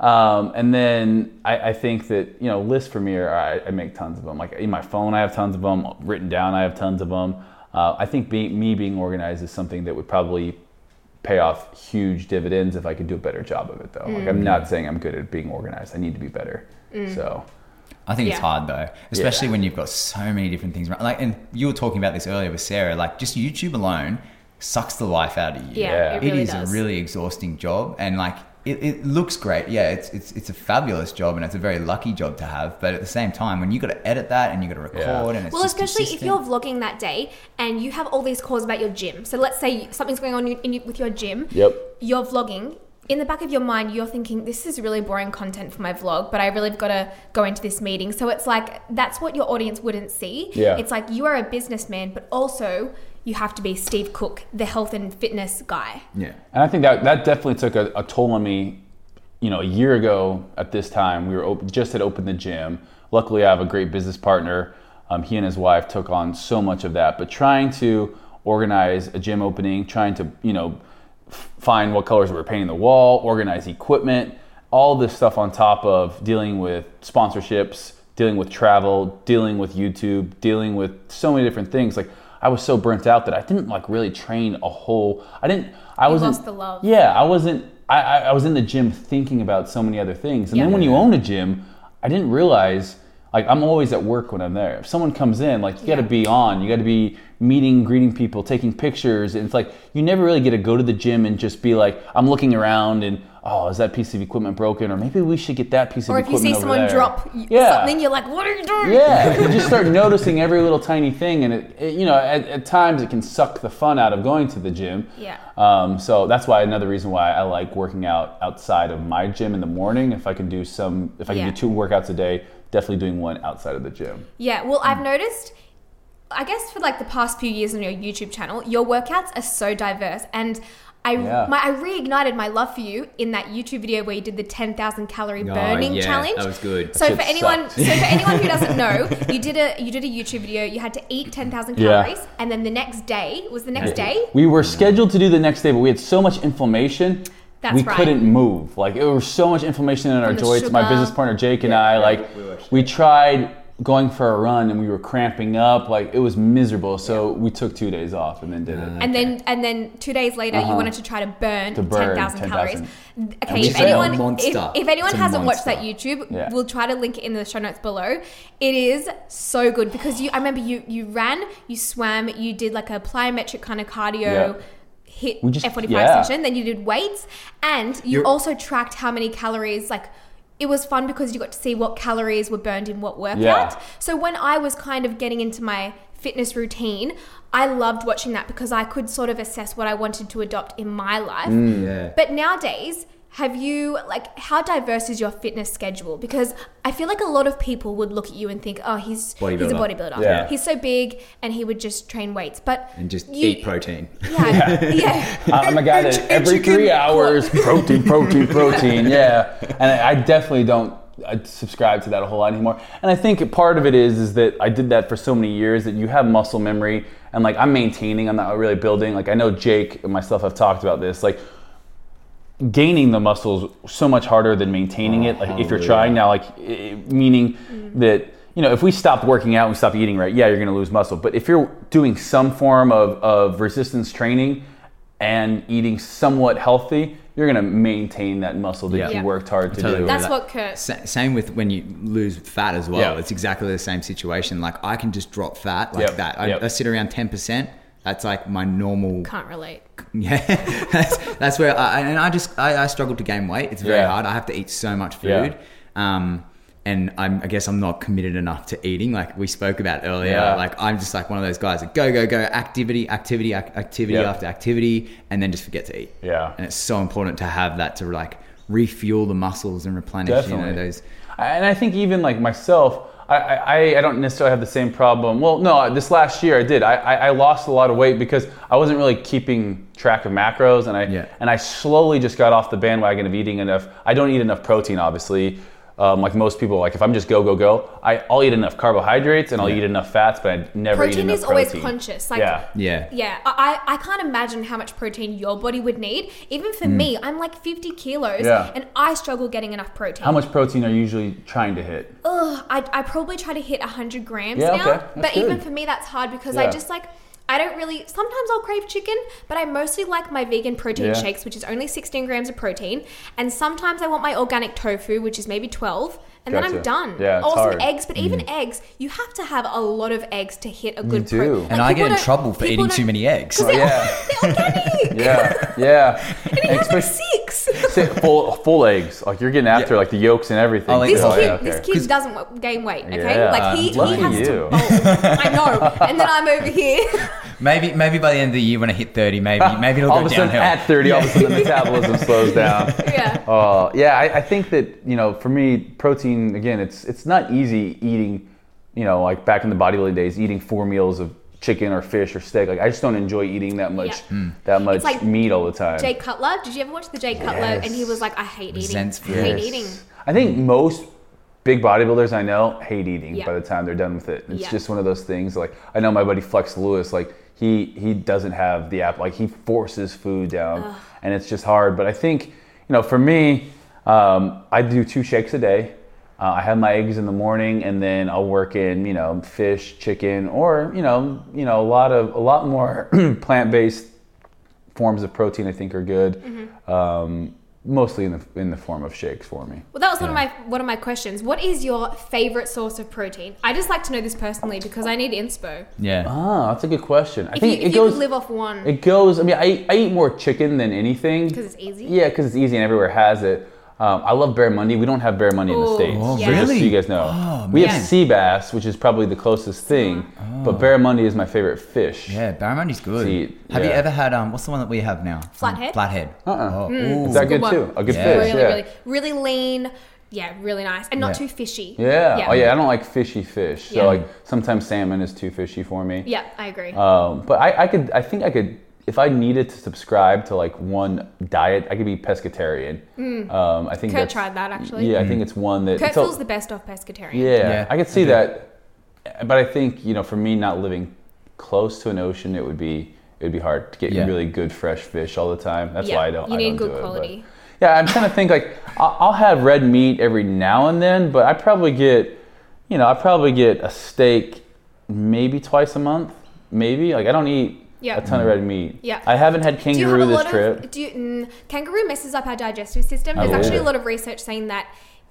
And then I think that, lists for me I make tons of them. Like in my phone, I have tons of them. Written down, I have tons of them. I think being organized is something that would probably pay off huge dividends if I could do a better job of it, though. Like I'm not saying I'm good at being organized. I need to be better. So I think it's Yeah. hard though, especially when you've got so many different things around. Like, and you were talking about this earlier with Sarah. Like, just YouTube alone sucks the life out of you. Yeah, it really is does. a really exhausting job, and like it looks great. Yeah, it's a fabulous job, and it's a very lucky job to have. But at the same time, when you got to edit that and you got to record, and it's Well, just especially if consistent. you're vlogging that day and you have all these calls about your gym. So let's say something's going on with your gym. Yep. You're vlogging. In the back of your mind, you're thinking, this is really boring content for my vlog, but I really have got to go into this meeting. So it's like, that's what your audience wouldn't see. Yeah. It's like you are a businessman, but also you have to be Steve Cook, the health and fitness guy. yeah. And I think that definitely took a toll on me. A year ago at this time, we were just had opened the gym. Luckily, I have a great business partner. He and his wife took on so much of that. But trying to organize a gym opening, trying to, find what colors we were painting the wall, organize equipment, all this stuff on top of dealing with sponsorships, dealing with travel, dealing with YouTube, dealing with so many different things. Like I was so burnt out that I didn't like really train a whole. I wasn't lost the love. Yeah, I wasn't. I was in the gym thinking about so many other things, and then Yeah. when you own a gym, I didn't realize like I'm always at work when I'm there. If someone comes in, like you got to be on. You got to be meeting, greeting people, taking pictures. And it's like you never really get to go to the gym and just be like, I'm looking around and is that piece of equipment broken? Or maybe we should get that piece of equipment over there. Or if you see someone drop something, you're like, what are you doing? Yeah, you just start noticing every little tiny thing, and at times it can suck the fun out of going to the gym. Yeah. So that's why another reason why I like working out outside of my gym in the morning. If I can do 2 workouts a day, definitely doing one outside of the gym. Yeah. Well, I've noticed, I guess for like the past few years on your YouTube channel, your workouts are so diverse, and I reignited my love for you in that YouTube video where you did the 10,000 calorie burning challenge. That was good. So for anyone who doesn't know, you did a YouTube video. You had to eat 10,000 calories, and then the next day was the next day. We were scheduled to do the next day, but we had so much inflammation. We couldn't move. Like, there was so much inflammation in our joints. Sugar. My business partner Jake and I, we tried going for a run and we were cramping up. Like, it was miserable. So we took 2 days off and then did it. And then 2 days later, you wanted to try to burn 10,000 calories. Okay, if anyone hasn't watched that YouTube, we'll try to link it in the show notes below. It is so good because I remember you ran, you swam, you did like a plyometric kind of cardio. Hit F45 session, then you did weights, and you also tracked how many calories. Like, it was fun because you got to see what calories were burned in what workout. So when I was kind of getting into my fitness routine, I loved watching that because I could sort of assess what I wanted to adopt in my life. But nowadays, how diverse is your fitness schedule? Because I feel like a lot of people would look at you and think, he's a bodybuilder. Yeah. He's so big and he would just train weights. And just eat protein. Yeah. I'm a guy that every 3 hours, protein. Yeah. And I definitely don't subscribe to that a whole lot anymore. And I think part of it is that I did that for so many years that you have muscle memory, and like I'm maintaining, I'm not really building. Like, I know Jake and myself have talked about this. Like, gaining the muscles so much harder than maintaining it. Like, if you're trying now, like, meaning that, if we stopped working out and we stopped eating right, you're going to lose muscle. But if you're doing some form of resistance training and eating somewhat healthy, you're going to maintain that muscle that you worked hard to do. That's what Kurt... Same with when you lose fat as well. It's exactly the same situation. Like, I can just drop fat like that. I sit around 10%. That's like my normal... Can't relate. Yeah, that's where I struggle to gain weight. It's very hard. I have to eat so much food. And I guess I'm not committed enough to eating, like we spoke about earlier. Like, I'm just like one of those guys that go, activity after activity, and then just forget to eat. And it's so important to have that to like refuel the muscles and replenish, those. And I think even like myself, I don't necessarily have the same problem. Well, no, this last year I did. I lost a lot of weight because I wasn't really keeping track of macros, and I slowly just got off the bandwagon of eating enough. I don't eat enough protein, obviously. Like most people, like if I'm just go, I'll eat enough carbohydrates and I'll eat enough fats, but I never eat enough protein. Protein is always conscious. Like, I can't imagine how much protein your body would need. Even for me, I'm like 50 kilos and I struggle getting enough protein. How much protein are you usually trying to hit? I probably try to hit 100 grams now. But good. Even for me, that's hard because I just like... I don't really... Sometimes I'll crave chicken, but I mostly like my vegan protein shakes, which is only 16 grams of protein. And sometimes I want my organic tofu, which is maybe 12. And then I'm done. Yeah, it's hard. Eggs, but even eggs, you have to have a lot of eggs to hit a good protein. Like, and I get in trouble for eating too many eggs. They're organic. And he has like 6. Full eggs. Like, you're getting after like the yolks and everything. This kid doesn't gain weight, okay? Like he has to... I know. And then I'm over here. Maybe by the end of the year when I hit 30, maybe it'll all go of a sudden downhill. At 30, all of a sudden the metabolism slows down. I think that, for me, protein, again, it's not easy eating, like back in the bodybuilding days, eating 4 meals of chicken or fish or steak. Like, I just don't enjoy eating that much like meat all the time. Jay Cutler, did you ever watch the Jay Cutler? And he was like, I hate eating. I hate eating. I think most big bodybuilders I know hate eating by the time they're done with it. It's just one of those things. Like, I know my buddy Flex Lewis, like he doesn't have the app, like he forces food down and it's just hard. But I think, for me, I do 2 shakes a day. I have my eggs in the morning, and then I'll work in, fish, chicken, or a lot more plant-based forms of protein. I think are good. mostly in the form of shakes for me. Well, that was one of my questions. What is your favorite source of protein? I just like to know this personally because I need inspo. Yeah. Ah, that's a good question. If you could live off one. It goes. I mean, I eat more chicken than anything. Because it's easy? Yeah, because it's easy and everywhere has it. I love barramundi. We don't have barramundi in the States. Oh, Yeah. really? Just so you guys know. Oh, we man. have sea bass, which is probably the closest thing. But barramundi is my favorite fish. Yeah, barramundi's good. See, Have you yeah. ever had what's the one that we have now? Flathead? Flathead. Uh-uh. Oh, Is ooh. that good one. too? A good Yeah. fish, Really lean. Yeah, really nice. And not Yeah. too fishy. Yeah. Oh yeah, I don't like fishy fish. So Yeah. like sometimes salmon is too fishy for me. Yeah, I agree. But I think I could, if I needed to subscribe to like one diet, I could be pescatarian. I think Kurt that's, tried that actually. Yeah, I think it's one that Kurt it's a- feels the best off pescatarian. Yeah, Yeah, I could see okay. that. But I think, for me not living close to an ocean, it would be hard to get Yeah. really good fresh fish all the time. That's Yeah, why I don't. you I need don't good do it, but- quality. yeah, I'm trying to think like I'll have red meat every now and then, but I probably get a steak maybe twice a month, maybe. Like I don't eat Yeah. a ton of red meat. Yeah. I haven't had Do you have kangaroo a this lot trip. of kangaroo messes up our digestive system? There's Oh, actually really? a lot of research saying that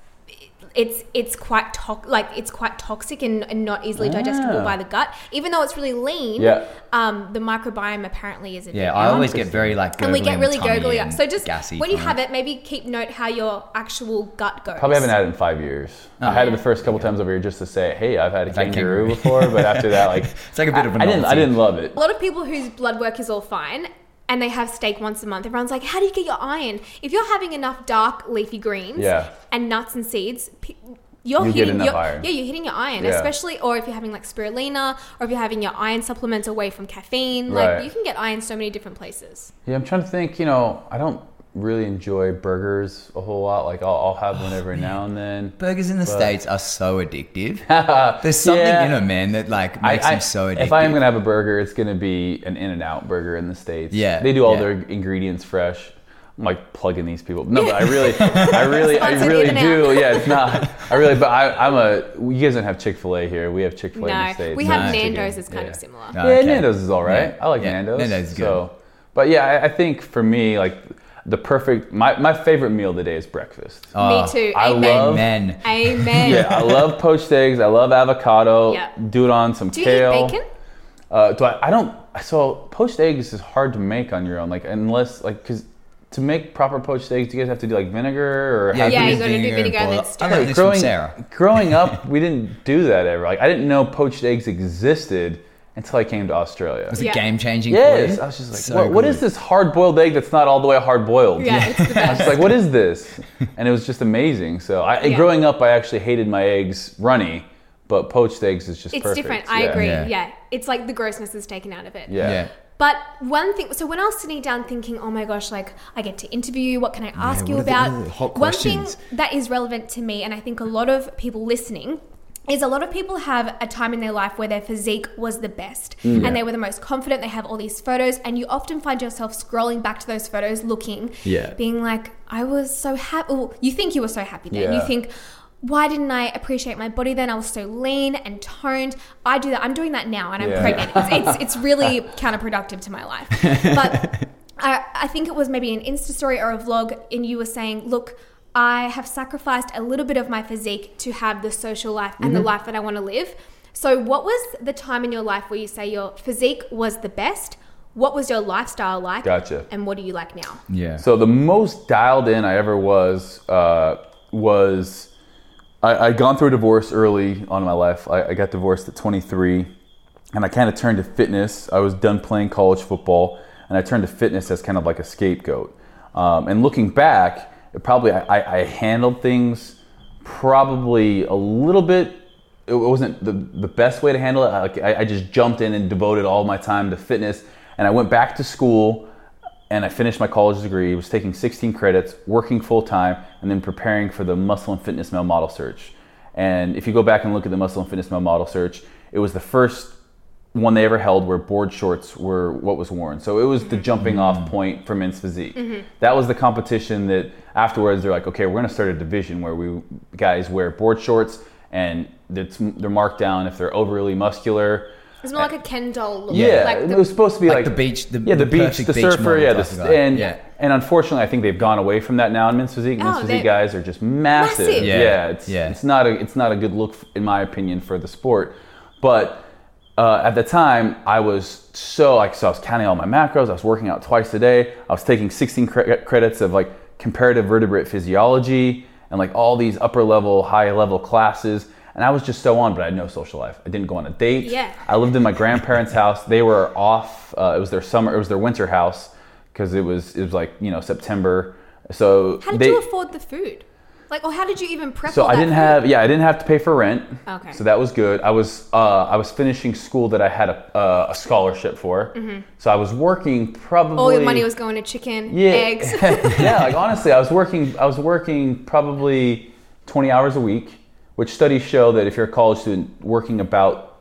it's quite toxic and not easily digestible Ah. by the gut. Even though it's really lean, Yeah. the microbiome apparently isn't. Yeah, there. I always get very like and we get really tummy gurgly. and So just gassy when you from have it, maybe keep note how your actual gut goes. Probably haven't had it in 5 years. I had it the first couple times over here just to say, hey, I've had a kangaroo before, but after that, like It's like a bit of a I novelty. didn't love it. A lot of people whose blood work is all fine and they have steak once a month, everyone's like, how do you get your iron? If you're having enough dark leafy greens Yeah. and nuts and seeds, You get enough iron. Yeah, you're hitting your iron, Yeah. especially, or if you're having like spirulina, or if you're having your iron supplements away from caffeine. Right. Like you can get iron so many different places. Yeah, I'm trying to think, I don't really enjoy burgers a whole lot. Like I'll have one every now and then. Burgers in the States are so addictive. There's something Yeah. in them, man, that like makes them so addictive. If I am gonna have a burger, it's gonna be an In-N-Out burger in the States. Yeah, they do all yeah. their ingredients fresh. I'm like plugging these people. No, but I really In-N-Out. do. Yeah, it's not. You guys don't have Chick-fil-A here. We have Chick-fil-A in the No, States. we have No. Nando's. Chicken. It's kind Yeah. of similar. No. Yeah, Okay. Nando's is all right. Yeah. I like Yeah, Nando's. Nando's is good. So, but yeah, I think for me, like my favorite meal of the day is breakfast. Me too. I Amen. love- Men. Amen. Yeah, I love poached eggs. I love avocado. Yeah. Do it on some Do you kale. eat bacon? I don't. So poached eggs is hard to make on your own, like unless like because to make proper poached eggs, do you guys have to do like vinegar or Yeah, have Yeah, to- you gotta do vinegar vinegar and boil. then stir I learned it. this from Sarah. growing up, we didn't do that ever. Like I didn't know poached eggs existed until I came to Australia. Was Yeah. it game changing Yes, for you? I was just like, So what good. is this hard-boiled egg that's not all the way hard-boiled? Yeah, it's the I was best. just like, what is this? And it was just amazing. So Yeah. growing up, I actually hated my eggs runny, but poached eggs is just It's perfect. different. I Yeah. agree. Yeah. Yeah. It's like the grossness is taken out of it. Yeah. Yeah. But one thing, so when I was sitting down thinking, oh my gosh, like I get to interview you, what can I ask you what are the about? hot One thing questions? that is relevant to me, and I think a lot of people listening, is a lot of people have a time in their life where their physique was the best and they were the most confident. They have all these photos, and you often find yourself scrolling back to those photos, looking, Yeah. being like, I was so happy. Well, you think you were so happy then. Yeah. You think, why didn't I appreciate my body then? I was so lean and toned. I do that. I'm doing that now, and I'm Yeah. pregnant. It's really counterproductive to my life. But I think it was maybe an Insta story or a vlog, and you were saying, look, I have sacrificed a little bit of my physique to have the social life and the life that I want to live. So what was the time in your life where you say your physique was the best? What was your lifestyle like? Gotcha. And what do you like now? Yeah. So the most dialed in I ever was I'd gone through a divorce early on in my life. I got divorced at 23, and I kind of turned to fitness. I was done playing college football, and I turned to fitness as kind of like a scapegoat. And looking back, I handled things probably a little bit. It wasn't the best way to handle it. I just jumped in and devoted all my time to fitness, and I went back to school. And I finished my college degree, was taking 16 credits, working full time, and then preparing for the Muscle and Fitness Male Model Search. And if you go back and look at the Muscle and Fitness Male Model Search, it was the first one they ever held where board shorts were what was worn. So it was the jumping off point for men's physique. That was the competition that afterwards they're like, okay, we're gonna start a division where guys wear board shorts and they're marked down if they're overly muscular. It's more like a Ken doll look. Yeah, Like it was supposed to be like the beach, the beach, perfect the beach surfer, model yeah, type of guy. and Yeah. And unfortunately, I think they've gone away from that now in men's physique. Men's physique guys are just massive. It's not a good look, in my opinion, for the sport. But at the time, I was so I was counting all my macros. I was working out twice a day. I was taking 16 credits of like comparative vertebrate physiology and like all these upper level, high level classes. And I was just so on, but I had no social life. I didn't go on a date. Yeah. I lived in my grandparents' house. They were off. It was their winter house because it was like, September. So how did you afford the food? Like, or how did you even prep? So all I didn't have to pay for rent. Okay. So that was good. I was finishing school that I had a scholarship for. Mm-hmm. So I was working probably. All your money was going to chicken, eggs. Yeah, like honestly, I was working probably 20 hours a week, which studies show that if you're a college student, working about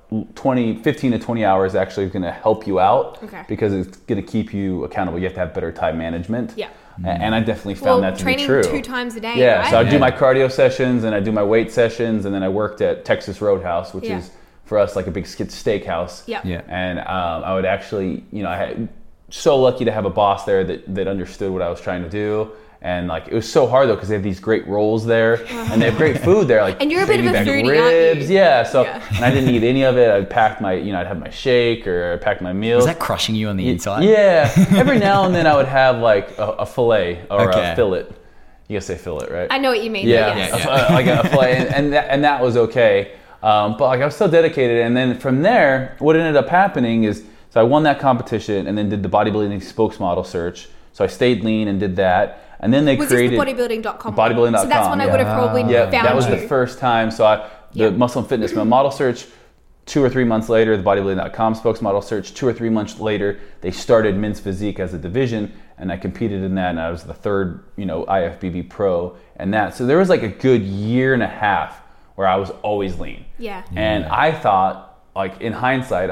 15 to 20 hours actually is going to help you out. Okay. Because it's going to keep you accountable. You have to have better time management. Yeah. And I definitely found that to be true. Training 2 times a day, yeah, right? so I'd do my cardio sessions and I'd do my weight sessions, and then I worked at Texas Roadhouse, which is for us like a big steakhouse. Yeah. And I would actually, I had so lucky to have a boss there that understood what I was trying to do. And like it was so hard though because they have these great rolls there and they have great food there. Like and you're a bit of a foodie, ribs, aren't you? yeah. So and I didn't eat any of it. I'd packed I'd have my shake or I packed my meals. Was that crushing you on the inside? Yeah. Every now and then I would have like a fillet or a fillet. You gotta say fillet, right? I know what you mean. Yeah. Like a fillet, and that was okay. But like I was so dedicated, and then from there, what ended up happening is so I won that competition and then did the bodybuilding spokesmodel search. So I stayed lean and did that. And then they created bodybuilding.com. Bodybuilding.com. So that's when I would have probably found you. That was the first time. So the Muscle and Fitness model search, 2 or 3 months later, the Bodybuilding.com spokesmodel search, 2 or 3 months later, they started men's physique as a division, and I competed in that, and I was the third, IFBB pro and that. So there was like a good year and a half where I was always lean. Yeah. And I thought, like in hindsight,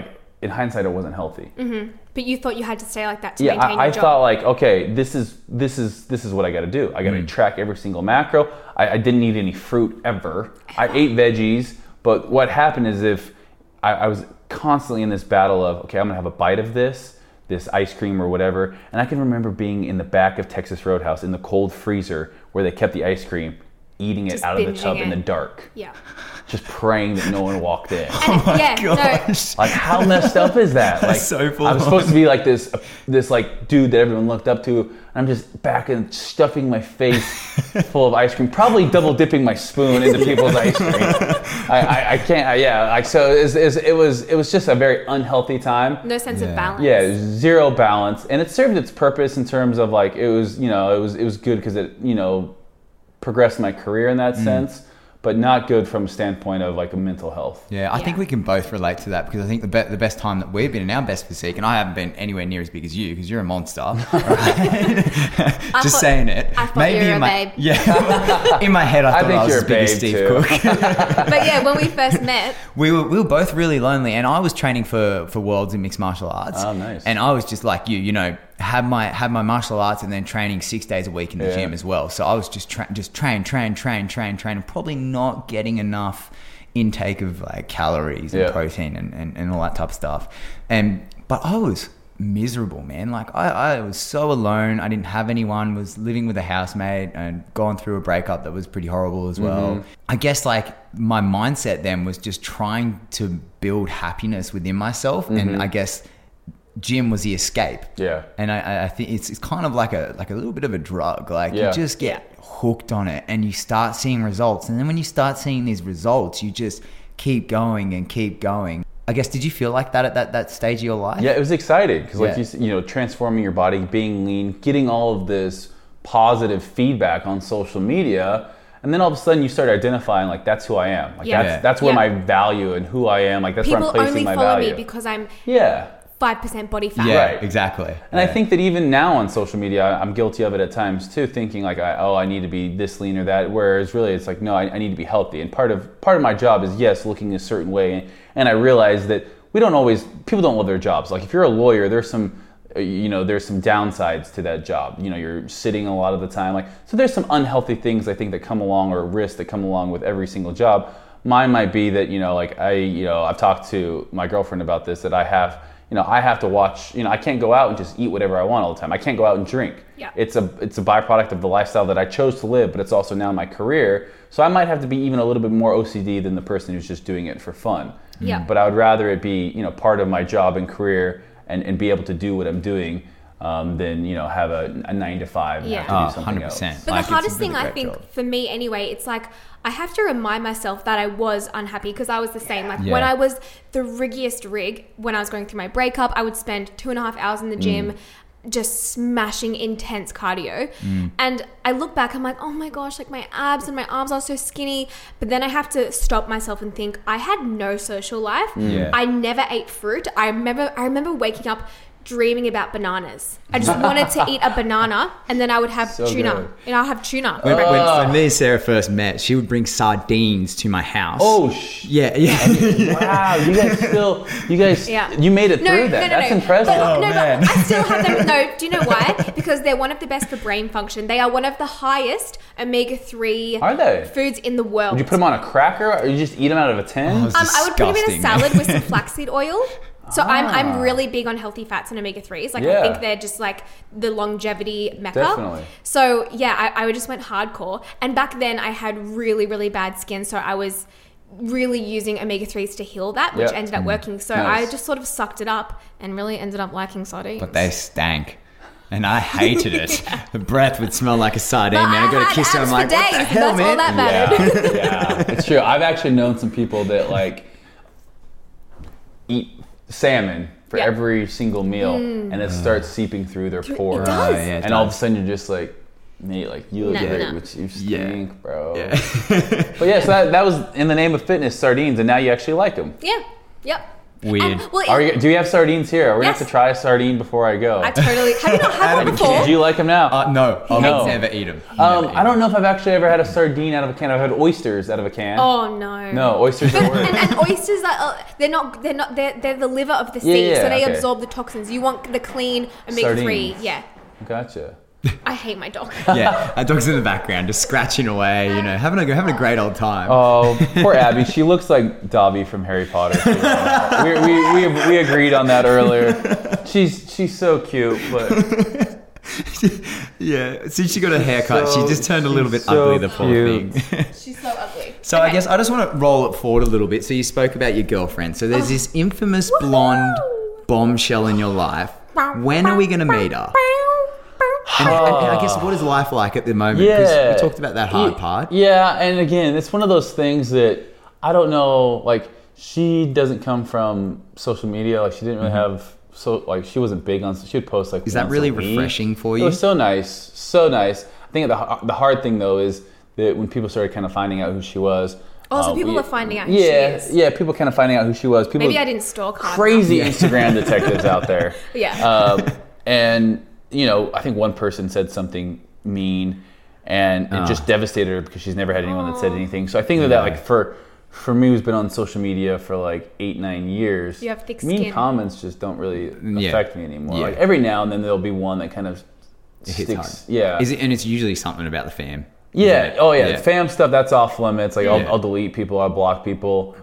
it wasn't healthy. Mm-hmm. But you thought you had to stay like that to maintain your job. I thought like, okay, this is what I got to do. I got to track every single macro. I didn't eat any fruit ever. I ate veggies, but what happened is if I was constantly in this battle of, okay, I'm gonna have a bite of this ice cream or whatever, and I can remember being in the back of Texas Roadhouse in the cold freezer where they kept the ice cream, eating it out of the tub in the dark. Yeah. Just praying that no one walked in. Gosh. Like how messed up is that? Like so full I'm supposed to be like this like dude that everyone looked up to, and I'm just back and stuffing my face full of ice cream, probably double dipping my spoon into people's ice cream. I can't. So it was just a very unhealthy time. No sense of balance. Yeah, zero balance, and it served its purpose in terms of like it was good because it progressed my career in that sense. But not good from a standpoint of like a mental health. Yeah, I think we can both relate to that because I think the best time that we've been in our best physique, and I haven't been anywhere near as big as you because you're a monster. Right? Just saying it. I thought you were a babe. Yeah, in my head I thought I was as big as Steve Cook. But yeah, when we first met, we were both really lonely, and I was training for Worlds in mixed martial arts. Oh, nice. And I was just like you, had my martial arts and then training 6 days a week in the gym as well. So I was just train, probably not getting enough intake of like calories and protein and all that type of stuff. But I was miserable, man. Like I was so alone. I didn't have anyone, was living with a housemate and gone through a breakup that was pretty horrible as well. Mm-hmm. I guess like my mindset then was just trying to build happiness within myself. Mm-hmm. And I guess gym was the escape. Yeah. And I think it's kind of like a little bit of a drug. Like you just get hooked on it and you start seeing results. And then when you start seeing these results, you just keep going and keep going. I guess, did you feel like that at that stage of your life? Yeah, it was exciting because like transforming your body, being lean, getting all of this positive feedback on social media. And then all of a sudden you start identifying like that's who I am. Like that's where my value and who I am, like that's where I'm placing my value. People only follow me because I'm 5% body fat. Yeah, right. Exactly. And I think that even now on social media, I'm guilty of it at times too, thinking like, I need to be this lean or that, whereas really it's like, no, I need to be healthy. And part of my job is, looking a certain way. And I realize that people don't love their jobs. Like if you're a lawyer, there's some downsides to that job. You're sitting a lot of the time. Like, so there's some unhealthy things I think that come along, or risks that come along with every single job. Mine might be that, I've talked to my girlfriend about this, that I have, I have to watch, I can't go out and just eat whatever I want all the time. I can't go out and drink. Yeah. It's a byproduct of the lifestyle that I chose to live, but it's also now my career. So I might have to be even a little bit more OCD than the person who's just doing it for fun. Yeah. But I would rather it be, part of my job and career and be able to do what I'm doing than, have a 9 to 5 and Yeah. have to do something 100%. else. But Like, the hardest it's a really thing I great think job. for me anyway, it's like I have to remind myself that I was unhappy because I was the same. Like when Yeah. I was the riggiest rig, when I was going through my breakup, I would spend 2.5 hours in the gym just smashing intense cardio. And I look back, I'm like, oh my gosh, like my abs and my arms are so skinny. But then I have to stop myself and think, I had no social life. Yeah. I never ate fruit. I remember waking up dreaming about bananas. I just wanted to eat a banana and then I would have So tuna. good. And I'll have tuna. When me and Sarah first met, she would bring sardines to my house. Oh, yeah. wow. You guys, Yeah. you made it through that. That's impressive. But, man. but I still have them. No, do you know why? Because they're one of the best for brain function. They are one of the highest omega-3 Are they? foods in the world. Would you put them on a cracker or you just eat them out of a tin? Oh, I would put them in a disgusting. salad with some flaxseed oil. So I'm really big on healthy fats and omega-3s. Like I Yeah. think they're just like the longevity mecca. Definitely. So yeah, I just went hardcore. And back then I had really, really bad skin. So I was really using omega-3s to heal that, which Yep. ended up working. So Nice. I just sort of sucked it up and really ended up liking sardines. But they stank. And I hated it. The breath would smell like a sardine, But man. I got had a kiss her. abs I'm like, for what the days. hell, That's all man? that mattered. Yeah, it's true. I've actually known some people that like eat salmon for Yeah. every single meal, and it starts seeping through their pores. does. Oh, yeah, it and all of a does. sudden you're just like, mate, like you look No, great, no. but you Yeah. stink, bro. Yeah. But yeah, so that was in the name of fitness, sardines, and now you actually like them. Yeah. Yep. Weird. And, Do you have sardines here? Are we Yes. gonna have to try a sardine before I go? I totally. Have you not had one before? Do you like them now? No, I'll No. never eat them. I don't know if I've actually ever had a sardine out of a can. I've had oysters out of a can. Oh no. No, oysters are worse. and oysters are they're the liver of the sea, Yeah, so they okay. absorb the toxins. You want the clean omega-3. Sardines. Yeah. Gotcha. I hate my dog. Yeah, our dog's in the background, just scratching away, having a great old time. Oh, poor Abby. She looks like Dobby from Harry Potter. We agreed on that earlier. She's so cute, but Yeah, since she got a haircut, she just turned a little bit she's so ugly, the poor cute. thing. She's so ugly. So I Okay. guess I just want to roll it forward a little bit. So you spoke about your girlfriend. So there's this infamous blonde bombshell in your life. When are we going to meet her? And I guess what is life like at the moment? Because Yeah. we talked about that hard part. Yeah, and again, it's one of those things that I don't know. Like, she doesn't come from social media. Like, she didn't really have she wasn't big on. She would post like. Is that once really a week. refreshing for It you? was so nice, so nice. I think the hard thing though is that when people started kind of finding out who she was. Oh, so people are finding out who yeah, she is. Yeah, people kind of finding out who she was. People, Maybe I didn't stalk her. crazy Instagram detectives out there. Yeah. And I think one person said something mean, and it just devastated her because she's never had anyone that said anything. So I think that like for me, who's been on social media for like 8-9 years, You have thick mean skin. comments just don't really affect me anymore. Yeah. Like every now and then there'll be one that kind of It hits hard. sticks. Yeah. And it's usually something about the fam. Yeah. Isn't it? Oh yeah. The fam stuff, that's off limits. Like Yeah. I'll delete people. I'll block people.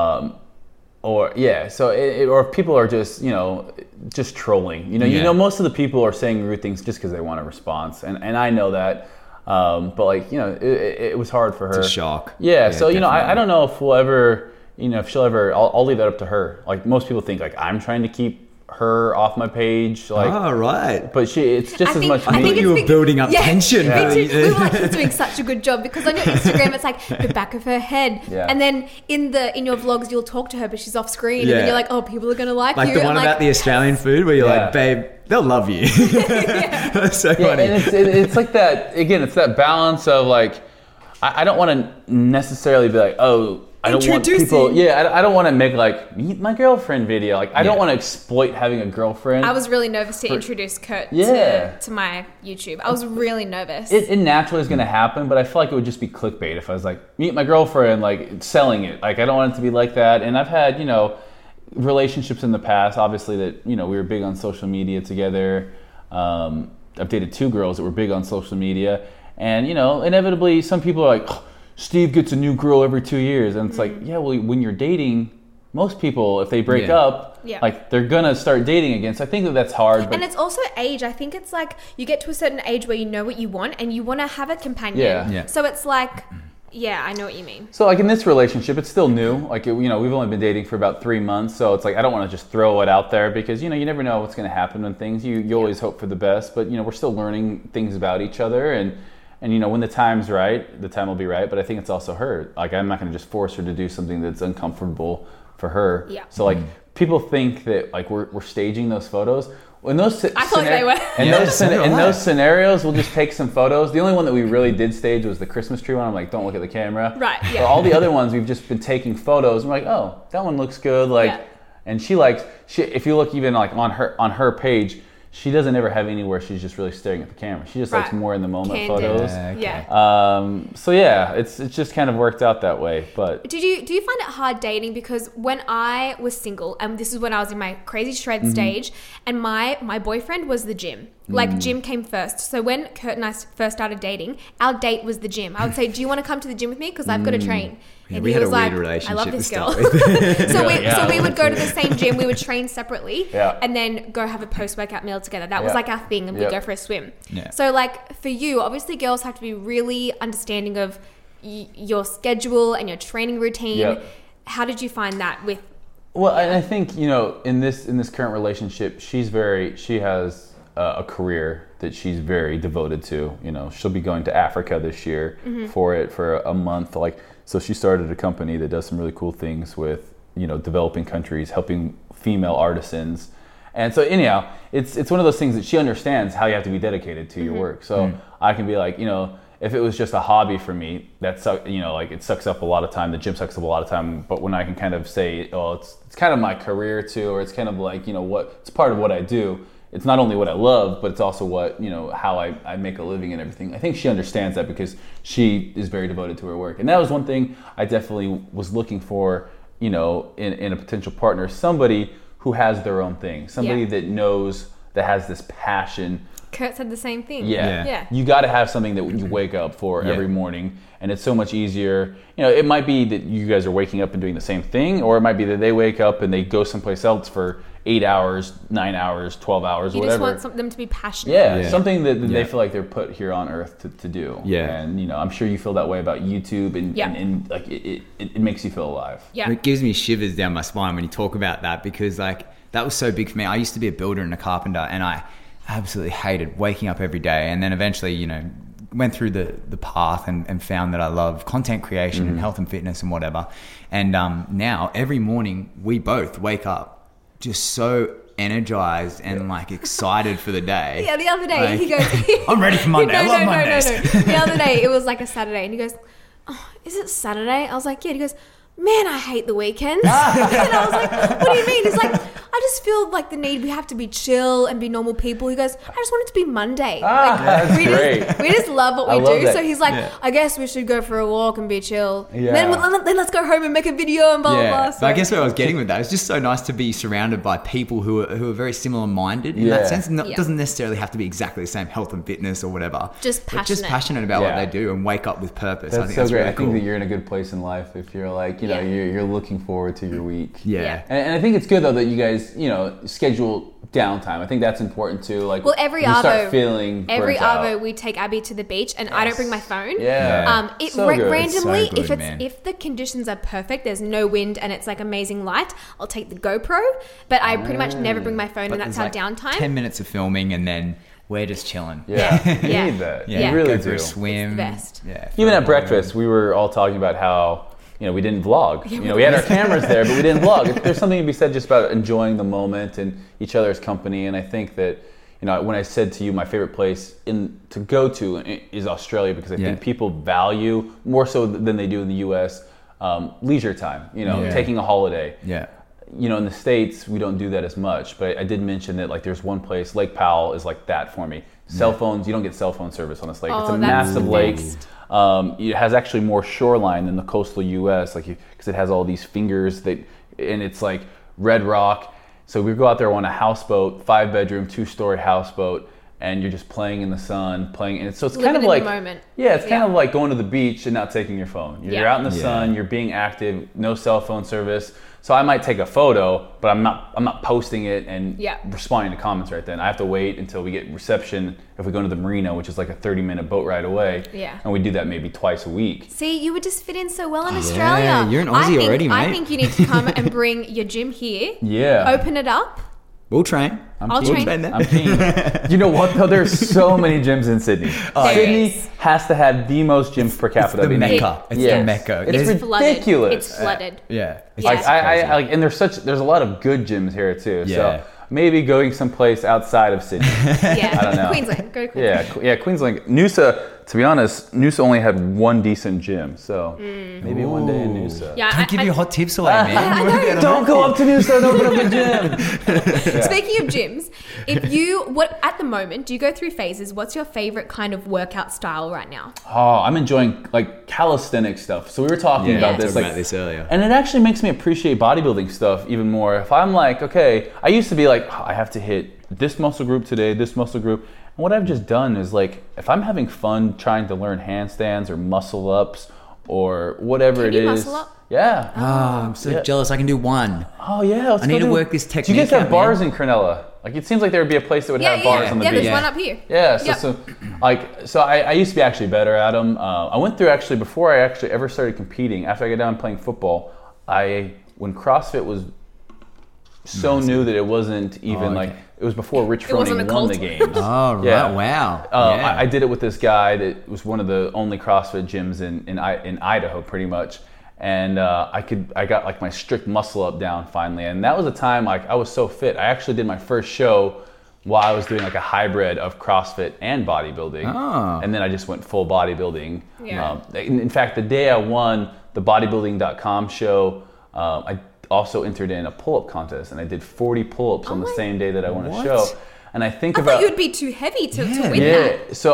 Or yeah. So or if people are just just trolling. Yeah. Most of the people are saying rude things just because they want a response, and I know that. But like it was hard for her. It's a shock. Yeah. So I definitely. don't know if we'll ever if she'll ever. I'll leave that up to her. Like most people think like I'm trying to keep her off my page. Like. Oh, right. But it's just as much I me. thought you were building up tension. Me really. too. We were like, he's doing such a good job because on your Instagram it's like the back of her head, Yeah. and then in your vlogs you'll talk to her, but she's off screen, and Yeah. then you're like, oh, people are gonna like Like you. the one I'm about the Australian food where you're Yeah. like, babe, they'll love you. That's so Yeah, funny. and it's like that again. It's that balance of like, I don't want to necessarily be like, oh, I don't want Introducing. people. Yeah, I don't want to make like meet my girlfriend video. Like, I don't want to exploit having a girlfriend. I was really nervous to introduce Kurt Yeah. to my YouTube. I was really nervous. It naturally is going to happen, but I feel like it would just be clickbait if I was like, meet my girlfriend, like selling it. Like, I don't want it to be like that. And I've had relationships in the past, obviously that we were big on social media together. I've dated 2 girls that were big on social media, and inevitably some people are like, oh, Steve gets a new girl every 2 years, and it's like, yeah, well, when you're dating, most people, if they break Yeah. up, Yeah. like they're gonna start dating again. So I think that that's hard. But And it's also age. I think it's like you get to a certain age where you know what you want and you want to have a companion. Yeah. Yeah. So it's like, yeah, I know what you mean. so like in this relationship, it's still new. Like we've only been dating for about 3 months, so it's like I don't want to just throw it out there because you never know what's going to happen when things. You always hope for the best, but we're still learning things about each other and when the time's right, the time will be right. But I think it's also her. Like I'm not going to just force her to do something that's uncomfortable for her. Yeah. So like people think that like we're staging those photos. In those I thought they were. In those scenarios, we'll just take some photos. The only one that we really did stage was the Christmas tree one. I'm like, don't look at the camera. Right, yeah. But all the other ones, we've just been taking photos. I'm like, oh, that one looks good. Like, Yeah. and she likes. If you look even like on her page, she doesn't ever have anywhere she's just really staring at the camera. She just likes Right. more in the moment Candid. photos. Okay. Yeah. So yeah, it's just kind of worked out that way. But Do you find it hard dating? Because when I was single, and this is when I was in my crazy shred stage, and my boyfriend was the gym. Like gym came first. So when Kurt and I first started dating, our date was the gym. I would say, "Do you want to come to the gym with me? Because I've got to train." Yeah, And we he had was a weird like, relationship "I love to this start girl." with. So we would go to the same gym. We would train separately, Yeah. and then go have a post workout meal together. That was Yeah. like our thing, and Yeah. we'd go for a swim. Yeah. So like for you, obviously, girls have to be really understanding of your schedule and your training routine. Yeah. How did you find that with? Well, and I think in this current relationship, she has a career that she's very devoted to. She'll be going to Africa this year for a month. So she started a company that does some really cool things with developing countries, helping female artisans. And so anyhow, it's one of those things that she understands how you have to be dedicated to your work. So I can be like, if it was just a hobby for me, it sucks up a lot of time. The gym sucks up a lot of time. But when I can kind of say, oh, it's kind of my career too, or it's kind of like, it's part of what I do. It's not only what I love, but it's also what, how I make a living and everything. I think she understands that because she is very devoted to her work. And that was one thing I definitely was looking for, in a potential partner, somebody who has their own thing, somebody that knows, that has this passion. Kurt said the same thing. Yeah. You got to have something that you wake up for every morning, and it's so much easier. It might be that you guys are waking up and doing the same thing, or it might be that they wake up and they go someplace else for 8 hours, 9 hours, 12 hours, You whatever. just want them to be passionate. Yeah, something that Yeah. they feel like they're put here on earth to do. Yeah. And I'm sure you feel that way about YouTube, and, Yeah. and like it makes you feel alive. Yeah. It gives me shivers down my spine when you talk about that because that was so big for me. I used to be a builder and a carpenter, and I absolutely hated waking up every day. And then eventually, went through the path and found that I love content creation and health and fitness and whatever. And now every morning we both wake up just so energized and excited for the day. Yeah, the other day he goes, I'm ready for Monday. I love Mondays. The other day it was like a Saturday, and he goes, "Oh, is it Saturday?" I was like, "Yeah." And he goes, "Man, I hate the weekends." And I was like, "What do you mean?" He's like, "I just feel like we have to be chill and be normal people." He goes, "I just want it to be Monday." That's we great. we just love what I we love do. that. So he's like, "I guess we should go for a walk and be chill. Yeah. Then let's go home and make a video and blah blah blah." But I guess where I was getting with that, it's just so nice to be surrounded by people who are very similar minded in Yeah. that sense. And it Yeah. doesn't necessarily have to be exactly the same health and fitness or whatever. Just But just passionate. passionate about Yeah. what they do and wake up with purpose. I That's think so that's great. really I think cool. that you're in a good place in life if you're like, Yeah. you're looking forward to your week. Yeah. And I think it's good though that you guys, schedule downtime. I think that's important too. Well, every you start Arvo- feeling Every burnt out. Arvo, we take Abby to the beach, and I don't bring my phone. Yeah. It So good. randomly, It's so good, if man. if the conditions are perfect, there's no wind and it's like amazing light, I'll take the GoPro. But I pretty much never bring my phone, and that's our downtime. 10 minutes of filming and then we're just chilling. Yeah. You Yeah. need that. Yeah. You really Go for do. a swim. It's the best. Yeah. Even for at a breakfast, we were all talking about how, we didn't vlog. We had our cameras there, but we didn't vlog. There's something to be said just about enjoying the moment and each other's company. And I think that, when I said to you my favorite place to go to is Australia, because I think people value, more so than they do in the US, leisure time, taking a holiday. Yeah. In the States, we don't do that as much. But I did mention that there's one place, Lake Powell is like that for me. Cell phones, you don't get cell phone service on this lake. It's a Oh, that's massive the lake. best. It has actually more shoreline than the coastal U.S. Because it has all these fingers and it's like red rock. So we go out there on a houseboat, 5-bedroom, 2-story houseboat, and you're just playing in the sun, playing, and so it's Living kind of in like the moment. yeah, it's kind of like going to the beach and not taking your phone. You're Yeah. out in the sun, you're being active, no cell phone service. So I might take a photo, but I'm not posting it and Yeah. responding to comments right then. I have to wait until we get reception if we go to the marina, which is like a 30-minute boat ride away. Yeah. And we do that maybe twice a week. See, you would just fit in so well in Australia. Oh, you're an Aussie already, I mate. think you need to come and bring your gym here. Yeah. Open it up. We'll train. I'll keen. train. there. I'm keen. You know what though? There's so many gyms in Sydney. There Sydney is. has to have the most gyms per capita. the in Mecca. It's Yes. the Mecca. It's There's- Flooded. ridiculous. It's flooded. Yeah. It's Yeah. Like just I crazy. like, and there's a lot of good gyms here too. Yeah. So maybe going someplace outside of Sydney. Yeah. I don't know. Queensland. Go to Queensland. Yeah, Queensland. Noosa, to be honest, Noosa only had one decent gym, so maybe one day in Noosa. Yeah, Don't give your hot tips away, man. I We're know. getting Don't hot go tips. up to Noosa and open up a gym. Speaking of gyms, if you at the moment, do you go through phases? What's your favorite kind of workout style right now? Oh, I'm enjoying like calisthenic stuff. So we were talking Yeah, about we this, talked like, about this earlier. and it actually makes me appreciate bodybuilding stuff even more. If I'm like, okay, I used to be like, oh, I have to hit this muscle group today, this muscle group. And what I've just done is like, if I'm having fun trying to learn handstands or muscle ups or whatever Can it you is. muscle up? Yeah. Oh, I'm so Yeah. jealous. I can do one. Oh yeah. Let's I need go to work this Do you guys technique have out, bars man. in Cronulla? Like it seems like there would be a place that would have bars on the yeah. beach. There's one up here. Yeah, so, Yep. so I used to be actually better at them. I went through actually before I actually ever started competing. After I got done playing football, when CrossFit was so new that it wasn't even okay. like it was before Rich It wasn't Froning a won cult. the games. Oh, right. Yeah. Wow. Yeah. I did it with this guy that was one of the only CrossFit gyms in Idaho, pretty much. And I got like my strict muscle up down finally, and that was a time like I was so fit. I actually did my first show while I was doing like a hybrid of CrossFit and bodybuilding, Oh. and then I just went full bodybuilding. Yeah. In fact, the day I won the bodybuilding.com show, I also entered in a pull-up contest, and I did 40 pull-ups on the my- same day that I won a What? show. And I think I about thought you'd be too heavy to win yeah. that. So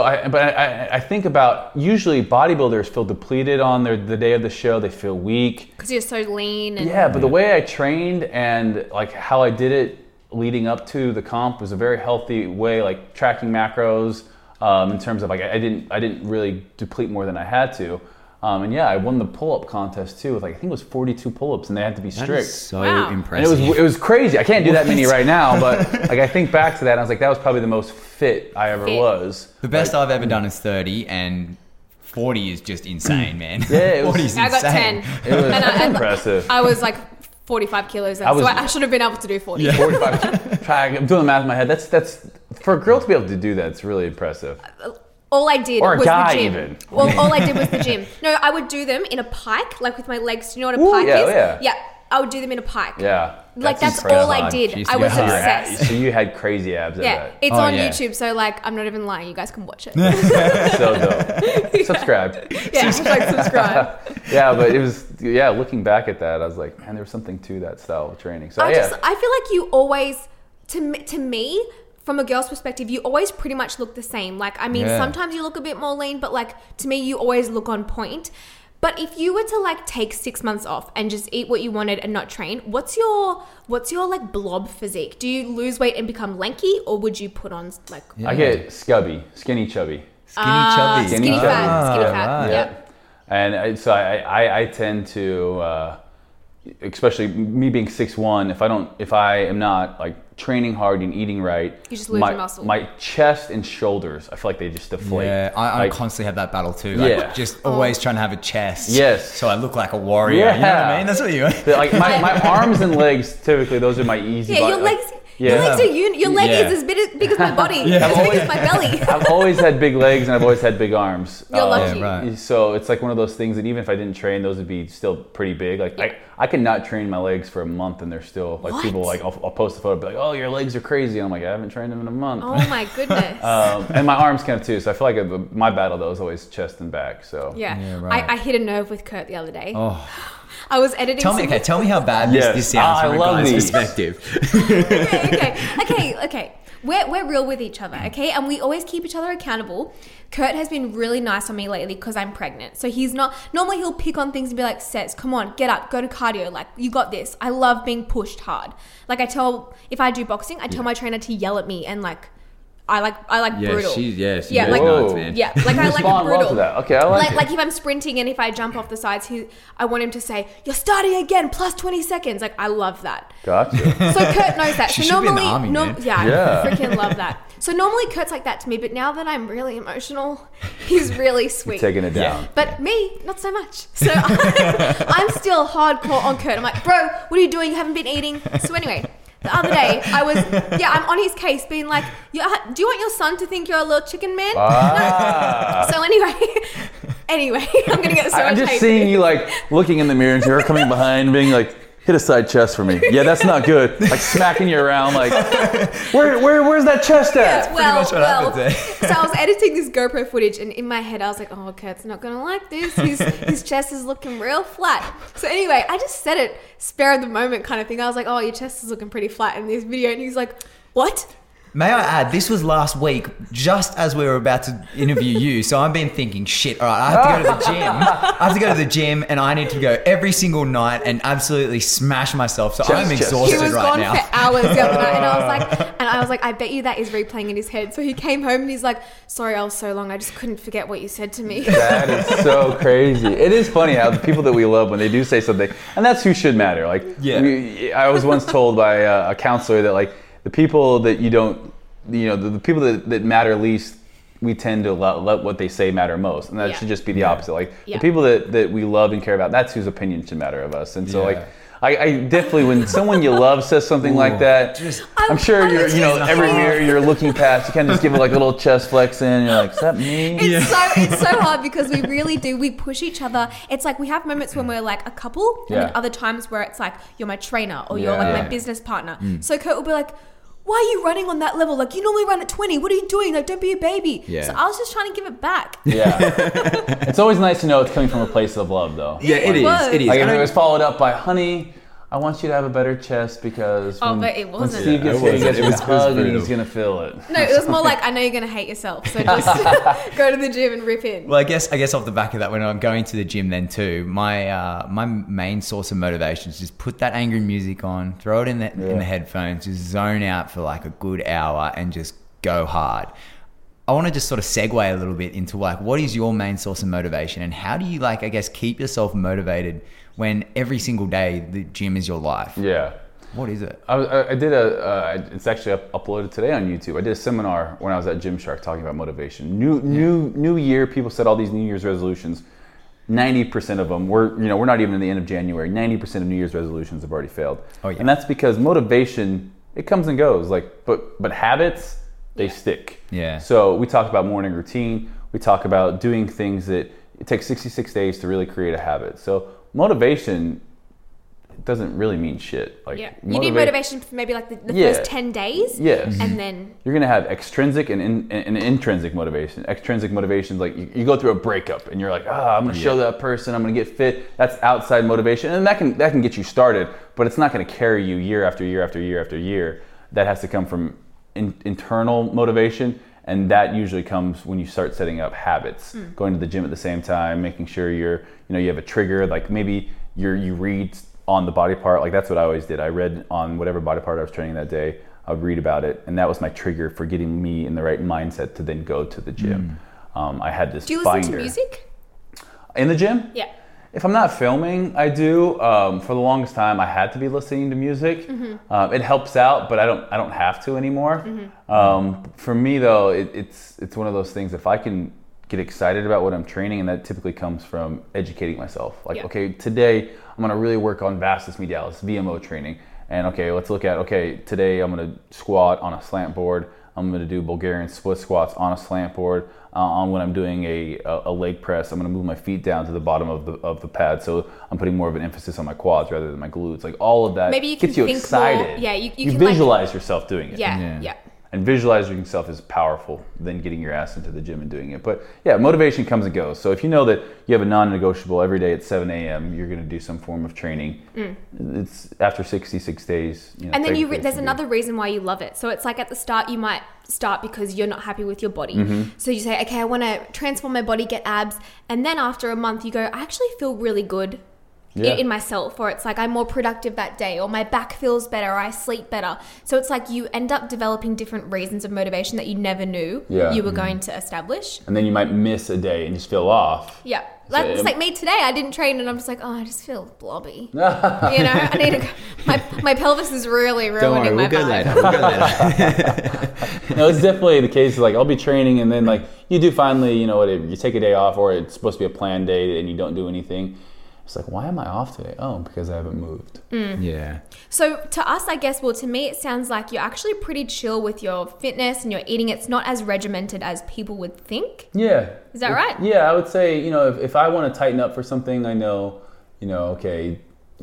I think about usually bodybuilders feel depleted on the day of the show. They feel weak. Because you're so lean. And Yeah, but the way I trained and like how I did it leading up to the comp was a very healthy way, like tracking macros in terms of like I didn't really deplete more than I had to. And yeah, I won the pull-up contest too with like I think it was 42 pull-ups, and they had to be That strict. is so Wow. And impressive. it was crazy. I can't do that many right now, but like I think back to that, and I was like, that was probably the most fit I ever Fit. was. The best I've ever done is 30, and 40 is just insane, man. Yeah, it was- 40 is I got insane. 10. It was And impressive. I was like 45 kilos then, I was- so I should have been able to do 40. 45. I'm doing the math in my head. That's for a girl to be able to do that. It's really impressive. All I did Or a was guy the gym. even. Well, all I did was the gym. No, I would do them in a pike, like with my legs. You know what a Ooh, pike yeah, is? yeah. Yeah, I would do them in a pike. Yeah. Like that's impressive. all I did. Jeez, I was yeah. obsessed. So you had crazy abs Yeah, at that. it's Oh, on yeah. YouTube, so like I'm not even lying. You guys can watch it. So dope. Subscribe. Yeah, like subscribe. Yeah, but it was looking back at that, I was like, man, there was something to that style of training. So I yeah. feel like you always, to me, from a girl's perspective, you always pretty much look the same. Like, I mean, Yeah. sometimes you look a bit more lean, but like to me, you always look on point. But if you were to like take 6 months off and just eat what you wanted and not train, what's your like blob physique? Do you lose weight and become lanky, or would you put on like I get scubby, skinny chubby. Skinny chubby. skinny Skinny fat? chubby. Skinny Ah, fat. right. Yep. And so I tend to, especially me being 6'1", if I am not like training hard and eating right, You just lose my, your muscle. My chest and shoulders, I feel like they just deflate. Yeah, I Like, constantly have that battle too. Like, Yeah. just always trying to have a chest. Yes. So I look like a warrior. You know what Yeah. I mean? That's what you like my arms and legs, typically those are my easy. Yeah, your like- legs. yeah. Your legs are your leg Yeah. is as big as my body. As big as my belly. I've always had big legs and I've always had big arms. You're lucky. Yeah, right. So it's like one of those things that even if I didn't train, those would be still pretty big. Like I can not train my legs for a month and they're still like What? people like I'll post a photo and be like, oh, your legs are crazy. And I'm like, I haven't trained them in a month. Oh my goodness. And my arms can too. So I feel like my battle though is always chest and back. So Yeah, Yeah, right. I hit a nerve with Kurt the other day. Oh, I was editing. tell me how bad Yes. this sounds I from a love guy's these. perspective. Okay. We're real with each other, okay? And we always keep each other accountable. Kurt has been really nice on me lately because I'm pregnant. So he's not, normally he'll pick on things and be like, Sez, come on, get up, go to cardio. Like, you got this. I love being pushed hard. Like if I do boxing, I tell my trainer to yell at me and like, I like brutal. She's Yeah, like like- nuts, man. Yeah, like I like it Respond well brutal. to that. Okay, I like it. Like if I'm sprinting and if I jump off the sides, I want him to say, "You're starting again, plus 20 seconds." Like I love that. Gotcha. So Kurt knows that. She So should be in the normally, army, man. Yeah. I freaking love that. So normally Kurt's like that to me, but now that I'm really emotional, he's really sweet. Taking it down. But me, not so much. So I'm still hardcore on Kurt. I'm like, bro, what are you doing? You haven't been eating. So anyway, the other day I'm on his case being like, do you want your son to think you're a little chicken man? Ah. So anyway, I'm going to get so I'm much just hate. seeing you like looking in the mirror and her coming behind, being like, hit a side chest for me. Yeah, that's not good. Like smacking you around, like, where's that chest at? Well, much what happens there. so I was editing this GoPro footage, and in my head I was like, "Oh, Kurt's not gonna like this. His chest is looking real flat." So anyway, I just said it, spare of the moment kind of thing. I was like, "Oh, your chest is looking pretty flat in this video," and he's like, "What?" May I add, this was last week, just as we were about to interview you. So I've been thinking, shit, all right, I have to go to the gym. I have to go to the gym, and I need to go every single night and absolutely smash myself. So I'm chest. He exhausted was right gone now. for hours the other night, and I was like, I bet you that is replaying in his head. So he came home and he's like, "Sorry, I was so long. I just couldn't forget what you said to me." That is so crazy. It is funny how the people that we love, when they do say something, and that's who should matter. Like, I was once told by a counselor that like the people that you don't, the people that matter least, we tend to let what they say matter most, and that Yeah. should just be the opposite. Like Yeah. the people that we love and care about, that's whose opinion should matter of us. And so Yeah. like. I definitely, when someone you love says something like that, I'm sure I you're, was every just- mirror you're looking past, you kind of just give it like a little chest flex in, and you're like, is that me? It's so hard because we really do. We push each other. It's like we have moments when we're like a couple, and then Yeah. other times where it's like you're my trainer or you're like Yeah. my business partner. So Kurt will be like, "Why are you running on that level? Like you normally run at 20. What are you doing? Like don't be a baby." Yeah. So I was just trying to give it back. Yeah. It's always nice to know it's coming from a place of love, though. Yeah, it is. was. It is. Like if And it I- was followed up by, "Honey, I want you to have a better chest because Oh, when, but it when wasn't. Steve Yeah, gets it here, he wasn't. gets It his was hug and brutal. he's gonna feel it." No, it was more like I know you're gonna hate yourself, so just go to the gym and rip in. Well, I guess off the back of that, when I'm going to the gym, then too, my main source of motivation is just put that angry music on, throw it in the headphones, just zone out for like a good hour, and just go hard. I want to just sort of segue a little bit into like, what is your main source of motivation, and how do you like, I guess, keep yourself motivated when every single day the gym is your life? Yeah. What is it? I did it's actually uploaded today on YouTube. I did a seminar when I was at Gymshark talking about motivation. New year, people set all these New Year's resolutions. 90% of them, we're not even in the end of January. 90% of New Year's resolutions have already failed. Oh, yeah. And that's because motivation, it comes and goes. Like, but habits, they stick. Yeah. So we talk about morning routine. We talk about doing things that it takes 66 days to really create a habit. So motivation doesn't really mean shit. Like Yeah, you need motivation for maybe like the Yeah. first 10 days. Yes. And then You're gonna have extrinsic and intrinsic motivation. Extrinsic motivation is like you go through a breakup and you're like, I'm gonna show that person, I'm gonna get fit. That's outside motivation, and that can get you started, but it's not gonna carry you year after year after year after year. That has to come from internal motivation, and that usually comes when you start setting up habits, going to the gym at the same time, making sure you have a trigger, like maybe you read on the body part. Like that's what I always did. I read on whatever body part I was training that day. I would read about it, and that was my trigger for getting me in the right mindset to then go to the gym. I had this do you binder listen to music? in the gym. Yeah. If I'm not filming, I do. For the longest time, I had to be listening to music. It helps out, but I don't have to anymore. For me, though, it's one of those things. If I can get excited about what I'm training, and that typically comes from educating myself. Like, Yeah. okay, today I'm gonna really work on vastus medialis, VMO training. And okay, let's look at, today I'm gonna squat on a slant board. I'm gonna do Bulgarian split squats on a slant board. On when I'm doing a leg press, I'm gonna move my feet down to the bottom of the pad. So I'm putting more of an emphasis on my quads rather than my glutes. Like all of that Maybe you can gets you think excited. more. Yeah, you can, like- visualize yourself doing it. Yeah. And visualizing yourself is powerful than getting your ass into the gym and doing it. But yeah, motivation comes and goes. So if you know that you have a non-negotiable every day at 7 a.m., you're going to do some form of training. It's after 66 days. And then there's another reason why you love it. So it's like at the start, you might start because you're not happy with your body. So you say, okay, I want to transform my body, get abs. And then after a month, you go, I actually feel really good in myself, or it's like I'm more productive that day, or my back feels better, or I sleep better. So it's like you end up developing different reasons of motivation that you never knew you were going to establish. And then you might miss a day and just feel off. Yeah. That's like me today. I didn't train and I'm just like, oh, I just feel blobby. I need to go. My pelvis is really ruining my vibe. We'll go later. No, it's definitely the case. Like, I'll be training and then like you do finally, you take a day off, or it's supposed to be a planned day and you don't do anything. It's like, why am I off today? Oh, because I haven't moved. Yeah. So to us, I guess, to me, it sounds like you're actually pretty chill with your fitness and your eating. It's not as regimented as people would think. Yeah. Is that right? Yeah, I would say, if I want to tighten up for something, I know, okay,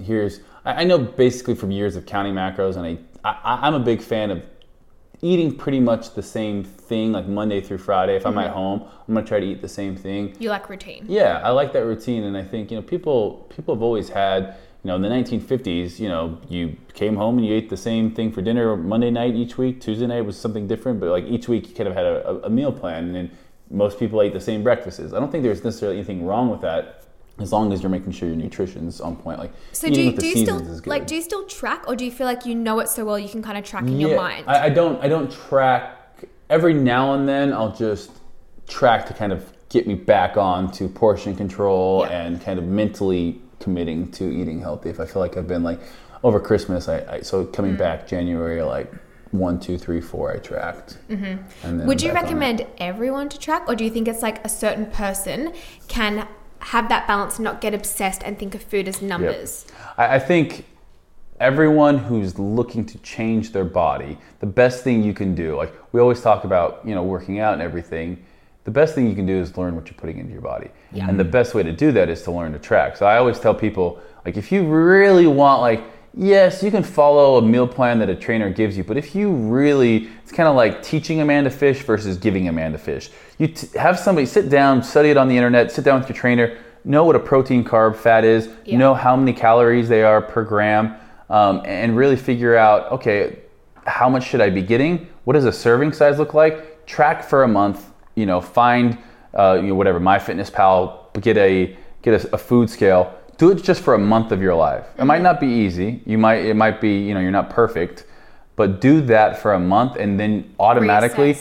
I know basically from years of counting macros, and I'm a big fan of eating pretty much the same thing, like Monday through Friday. If I'm at home, I'm going to try to eat the same thing. You like routine. Yeah, I like that routine. And I think, people have always had, in the 1950s, you came home and you ate the same thing for dinner Monday night each week. Tuesday night was something different, but like each week you kind of had a meal plan, and most people ate the same breakfasts. I don't think there's necessarily anything wrong with that, as long as you're making sure your nutrition's on point. Like, so do you still track, or do you feel like you know it so well you can kind of track in your mind? I don't track. Every now and then I'll just track to kind of get me back on to portion control and kind of mentally committing to eating healthy. If I feel like I've been like over Christmas, so coming back January, like 1, 2, 3, 4, I tracked. And then would you recommend everyone to track, or do you think it's like a certain person can have that balance and not get obsessed and think of food as numbers? Yep. I think everyone who's looking to change their body, the best thing you can do, like we always talk about, working out and everything, the best thing you can do is learn what you're putting into your body. Yeah. And the best way to do that is to learn to track. So I always tell people, like, if you really want, yes, you can follow a meal plan that a trainer gives you, but if you really, it's kind of like teaching a man to fish versus giving a man to fish. You have somebody sit down, study it on the internet, sit down with your trainer, know what a protein, carb, fat is, know how many calories they are per gram, and really figure out, okay, how much should I be getting? What does a serving size look like? Track for a month, find, whatever, MyFitnessPal, get a food scale. Do it just for a month of your life. It might not be easy. It might be, you're not perfect, but do that for a month, and then automatically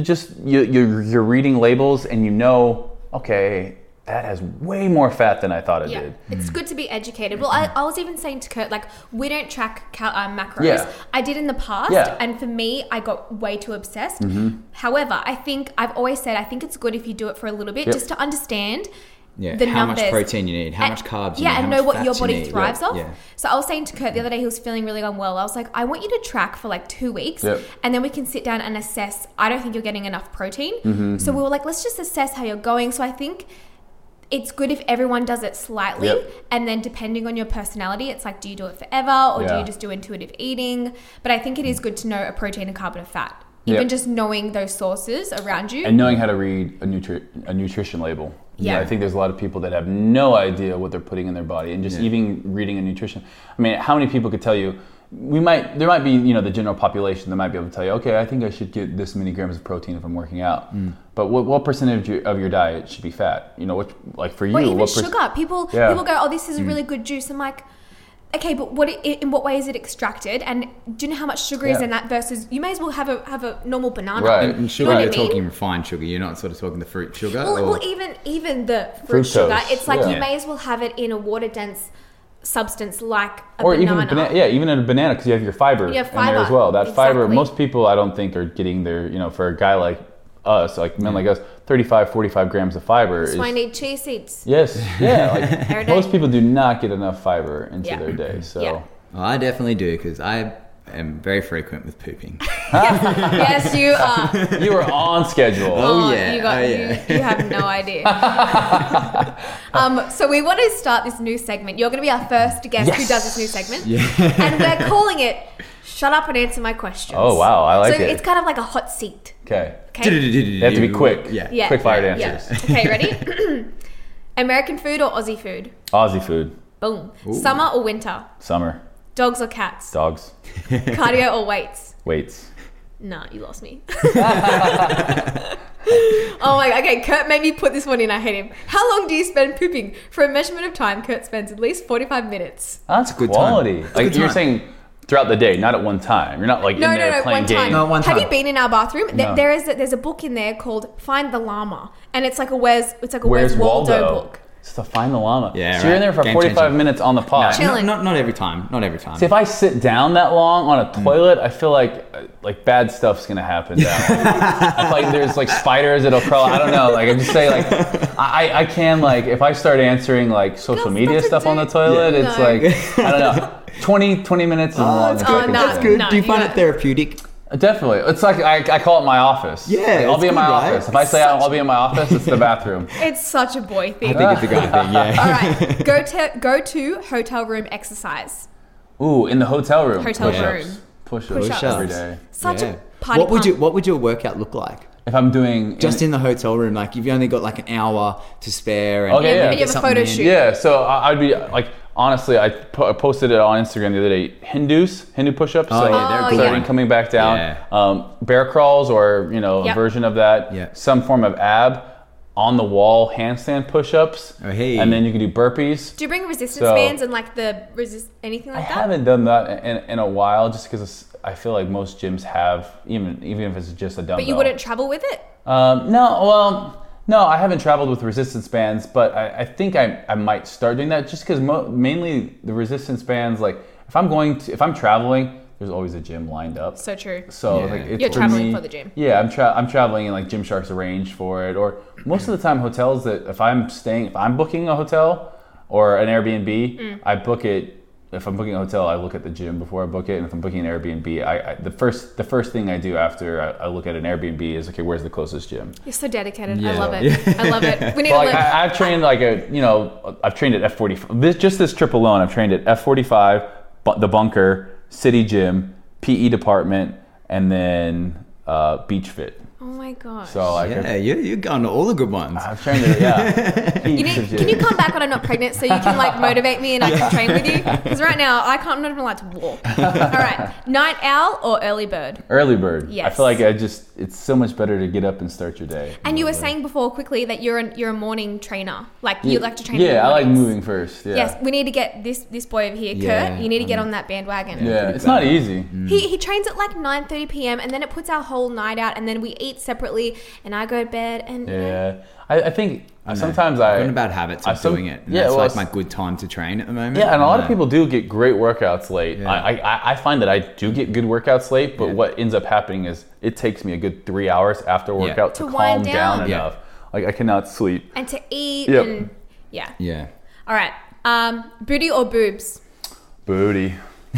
you're reading labels, and okay, that has way more fat than I thought it did. It's good to be educated. Well, I was even saying to Kurt, like, we don't track macros. Yeah. I did in the past, and for me, I got way too obsessed. However, I've always said, I think it's good if you do it for a little bit, just to understand the how numbers. Much protein you need, how much carbs you need, and know what your body you need. thrives off. Yeah. So I was saying to Kurt the other day, he was feeling really unwell. I was like, I want you to track for like 2 weeks, and then we can sit down and assess. I don't think you're getting enough protein. So we were like, let's just assess how you're going. So I think it's good if everyone does it slightly, and then depending on your personality, it's like, do you do it forever, or do you just do intuitive eating? But I think it is good to know a protein, a carb, and a fat. Even just knowing those sources around you. And knowing how to read a nutrition label. Yeah. I think there's a lot of people that have no idea what they're putting in their body, and just even reading a nutrition. I mean, how many people could tell you, there might be, the general population that might be able to tell you, okay, I think I should get this many grams of protein if I'm working out. But what percentage of your diet should be fat? Like for you, or even sugar. People go, oh, this is a really good juice. I'm like, okay, but in what way is it extracted? And do you know how much sugar is in that versus you may as well have a normal banana. Right. And sugar, you're talking refined sugar. You're not sort of talking the fruit sugar. Well, even the fruit Fructose. sugar, it's like you may as well have it in a water dense substance like a or banana. Even in a banana, because you have your fiber in there as well. That fiber, most people I don't think are getting their, for a guy like us, like men like us, 35, 45 grams of fiber. So I need chia seeds. Yes, like most people do not get enough fiber into their day. So well, I definitely do, because I am very frequent with pooping. Yes, you are. You were on schedule. You have no idea. So we want to start this new segment. You're going to be our first guest who does this new segment. And we're calling it Shut Up and Answer My Questions. Oh, wow. I like it. So it's kind of like a hot seat. Okay. They have to be quick. Yeah. Quick fired answers. Okay, ready? American food or Aussie food? Aussie food. Boom. Ooh. Summer or winter? Summer. Dogs or cats? Dogs. Cardio or weights? Weights. Nah, you lost me. Oh my god. Okay, Kurt made me put this one in. I hate him. How long do you spend pooping? For a measurement of time, Kurt spends at least 45 minutes. That's good quality. time. Like Good you're time. saying throughout the day, not at one time. You're not like No, in there playing one time. games. No, one Have time. you been in our bathroom? No. There's a book in there called Find the Llama, and it's like a Where's Where's Waldo Waldo book. Just to find the llama. Yeah, so you're in right. there for Game 45 changer. minutes on the pod. Chilling. Not every time. Not every time. See, if I sit down that long on a toilet, I feel like bad stuff's gonna happen down there. I feel like there's like spiders that'll crawl. I don't know. Like I just say like I can like if I start answering like social Girls, media that's a stuff on the dude. toilet, Yeah. it's No. like I don't know. 20 minutes is long. that's as good. I can no. That's say. good. No, Do you you find got- it therapeutic? Definitely. It's like I call it my office. Yeah, Like, I'll it's be in my good, right? office. If I say I'll be in my office, it's the bathroom. It's such a boy thing. I think it's a guy thing. Yeah. All right, go to hotel room exercise. Ooh, in the hotel room. Hotel Push-ups. room. Push-ups Push-ups. every day. Such Yeah. a party. What would your workout look like? If I'm doing Just in the hotel room, like you've only got like an hour to spare. And Okay, yeah. And you have a something photo in. shoot. Yeah, so I'd be like, honestly, I posted it on Instagram the other day. Hindu push-ups. Oh, so yeah, they're good. starting Yeah. coming back down. Yeah. Bear crawls or a Yep. version of that. Yeah. Some form of ab on the wall handstand push-ups. Oh, hey. And then you can do burpees. Do you bring resistance So- bands and like anything I like that? haven't done that in a while, just because I feel like most gyms have, even if it's just a dumbbell. But you wouldn't travel with it? No, I haven't traveled with resistance bands, but I think I might start doing that just because mainly the resistance bands, like if I'm traveling, there's always a gym lined up. So true. So Yeah. like it's You're for traveling me- for the gym. Yeah, I'm traveling and like Gymshark's arranged for it, or most of the time hotels that if I'm booking a hotel or an Airbnb, I book it. If I'm booking a hotel, I look at the gym before I book it, and if I'm booking an Airbnb, the first thing I do after I look at an Airbnb is, okay, where's the closest gym? You're so dedicated. I Yeah. love it. I love it. We need Well, to like, look. I've trained I've trained at F45. This trip alone, I've trained at F45, the bunker, City Gym, PE department, and then Beach Fit. Oh my gosh. So like Yeah, you're going to all the good ones. I've trained it. Yeah. Can you come back when I'm not pregnant so you can like motivate me and I can train with you? Because right now I'm not even allowed to walk. All right, night owl or early bird? Early bird. I Yes. feel like it's so much better to get up and start your day. And you were saying before quickly that you're a morning trainer. Like you like to train. in the Yeah, I like mornings. moving first. Yeah. Yes, we need to get this boy over here, Yeah, Kurt. You need to get on that bandwagon. Yeah, it's not easy. He trains at like 9:30 p.m. and then it puts our whole night out and then we eat separately and I go to bed and Yeah. I think I know. sometimes I've got a bad habits of some- doing it. And yeah, that's well, like my good time to train at the moment. Yeah, and a lot of I know. people do get great workouts late. Yeah. I find that I do get good workouts late, but Yeah. what ends up happening is it takes me a good 3 hours after workout to To calm wind down down. Yeah. enough. Like I cannot sleep. to eat Yep. and yeah. Yeah. All right. Booty or boobs? Booty.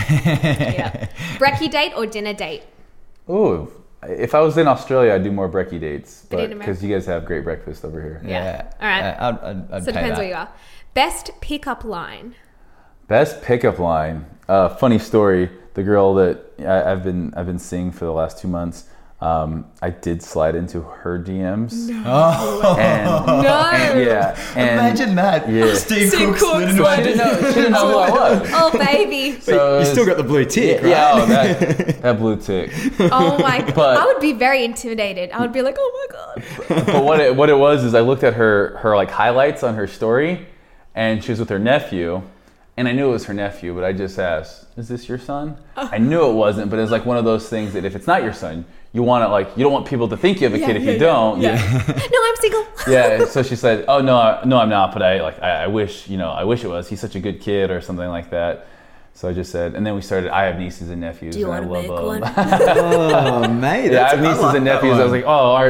Yeah. Brekkie date or dinner date? Ooh, if I was in Australia, I'd do more brekkie dates, But in but America- because you guys have great breakfast over here. Yeah. All right. I'd So it pay depends that. where you are. Best pickup line. Best pickup line. Funny story. The girl that I've been seeing for the last 2 months. I did slide into her DMs. Oh, And, No. and yeah. And imagine that. Yeah. Steve Steve Cook Cook slid into slid my into- she didn't know who I was. Oh baby. So You still got the blue tick, right? Yeah, oh, that blue tick. Oh my god. But- I would be very intimidated. I would be like, oh my god. But what it was is I looked at her like highlights on her story, and she was with her nephew, and I knew it was her nephew, but I just asked, "Is this your son?" I knew it wasn't, but it's like one of those things that if it's not your son, you want to you don't want people to think you have a kid if you don't. No, I'm single. Yeah. So she said, "Oh no, I'm not, but I wish I wish it was. He's such a good kid or something like that." So I just said, and then we started. I have nieces and nephews. Do you and want I to love make them. one? Oh, mate. Yeah, I that's- have nieces like and that nephews. I was one. like,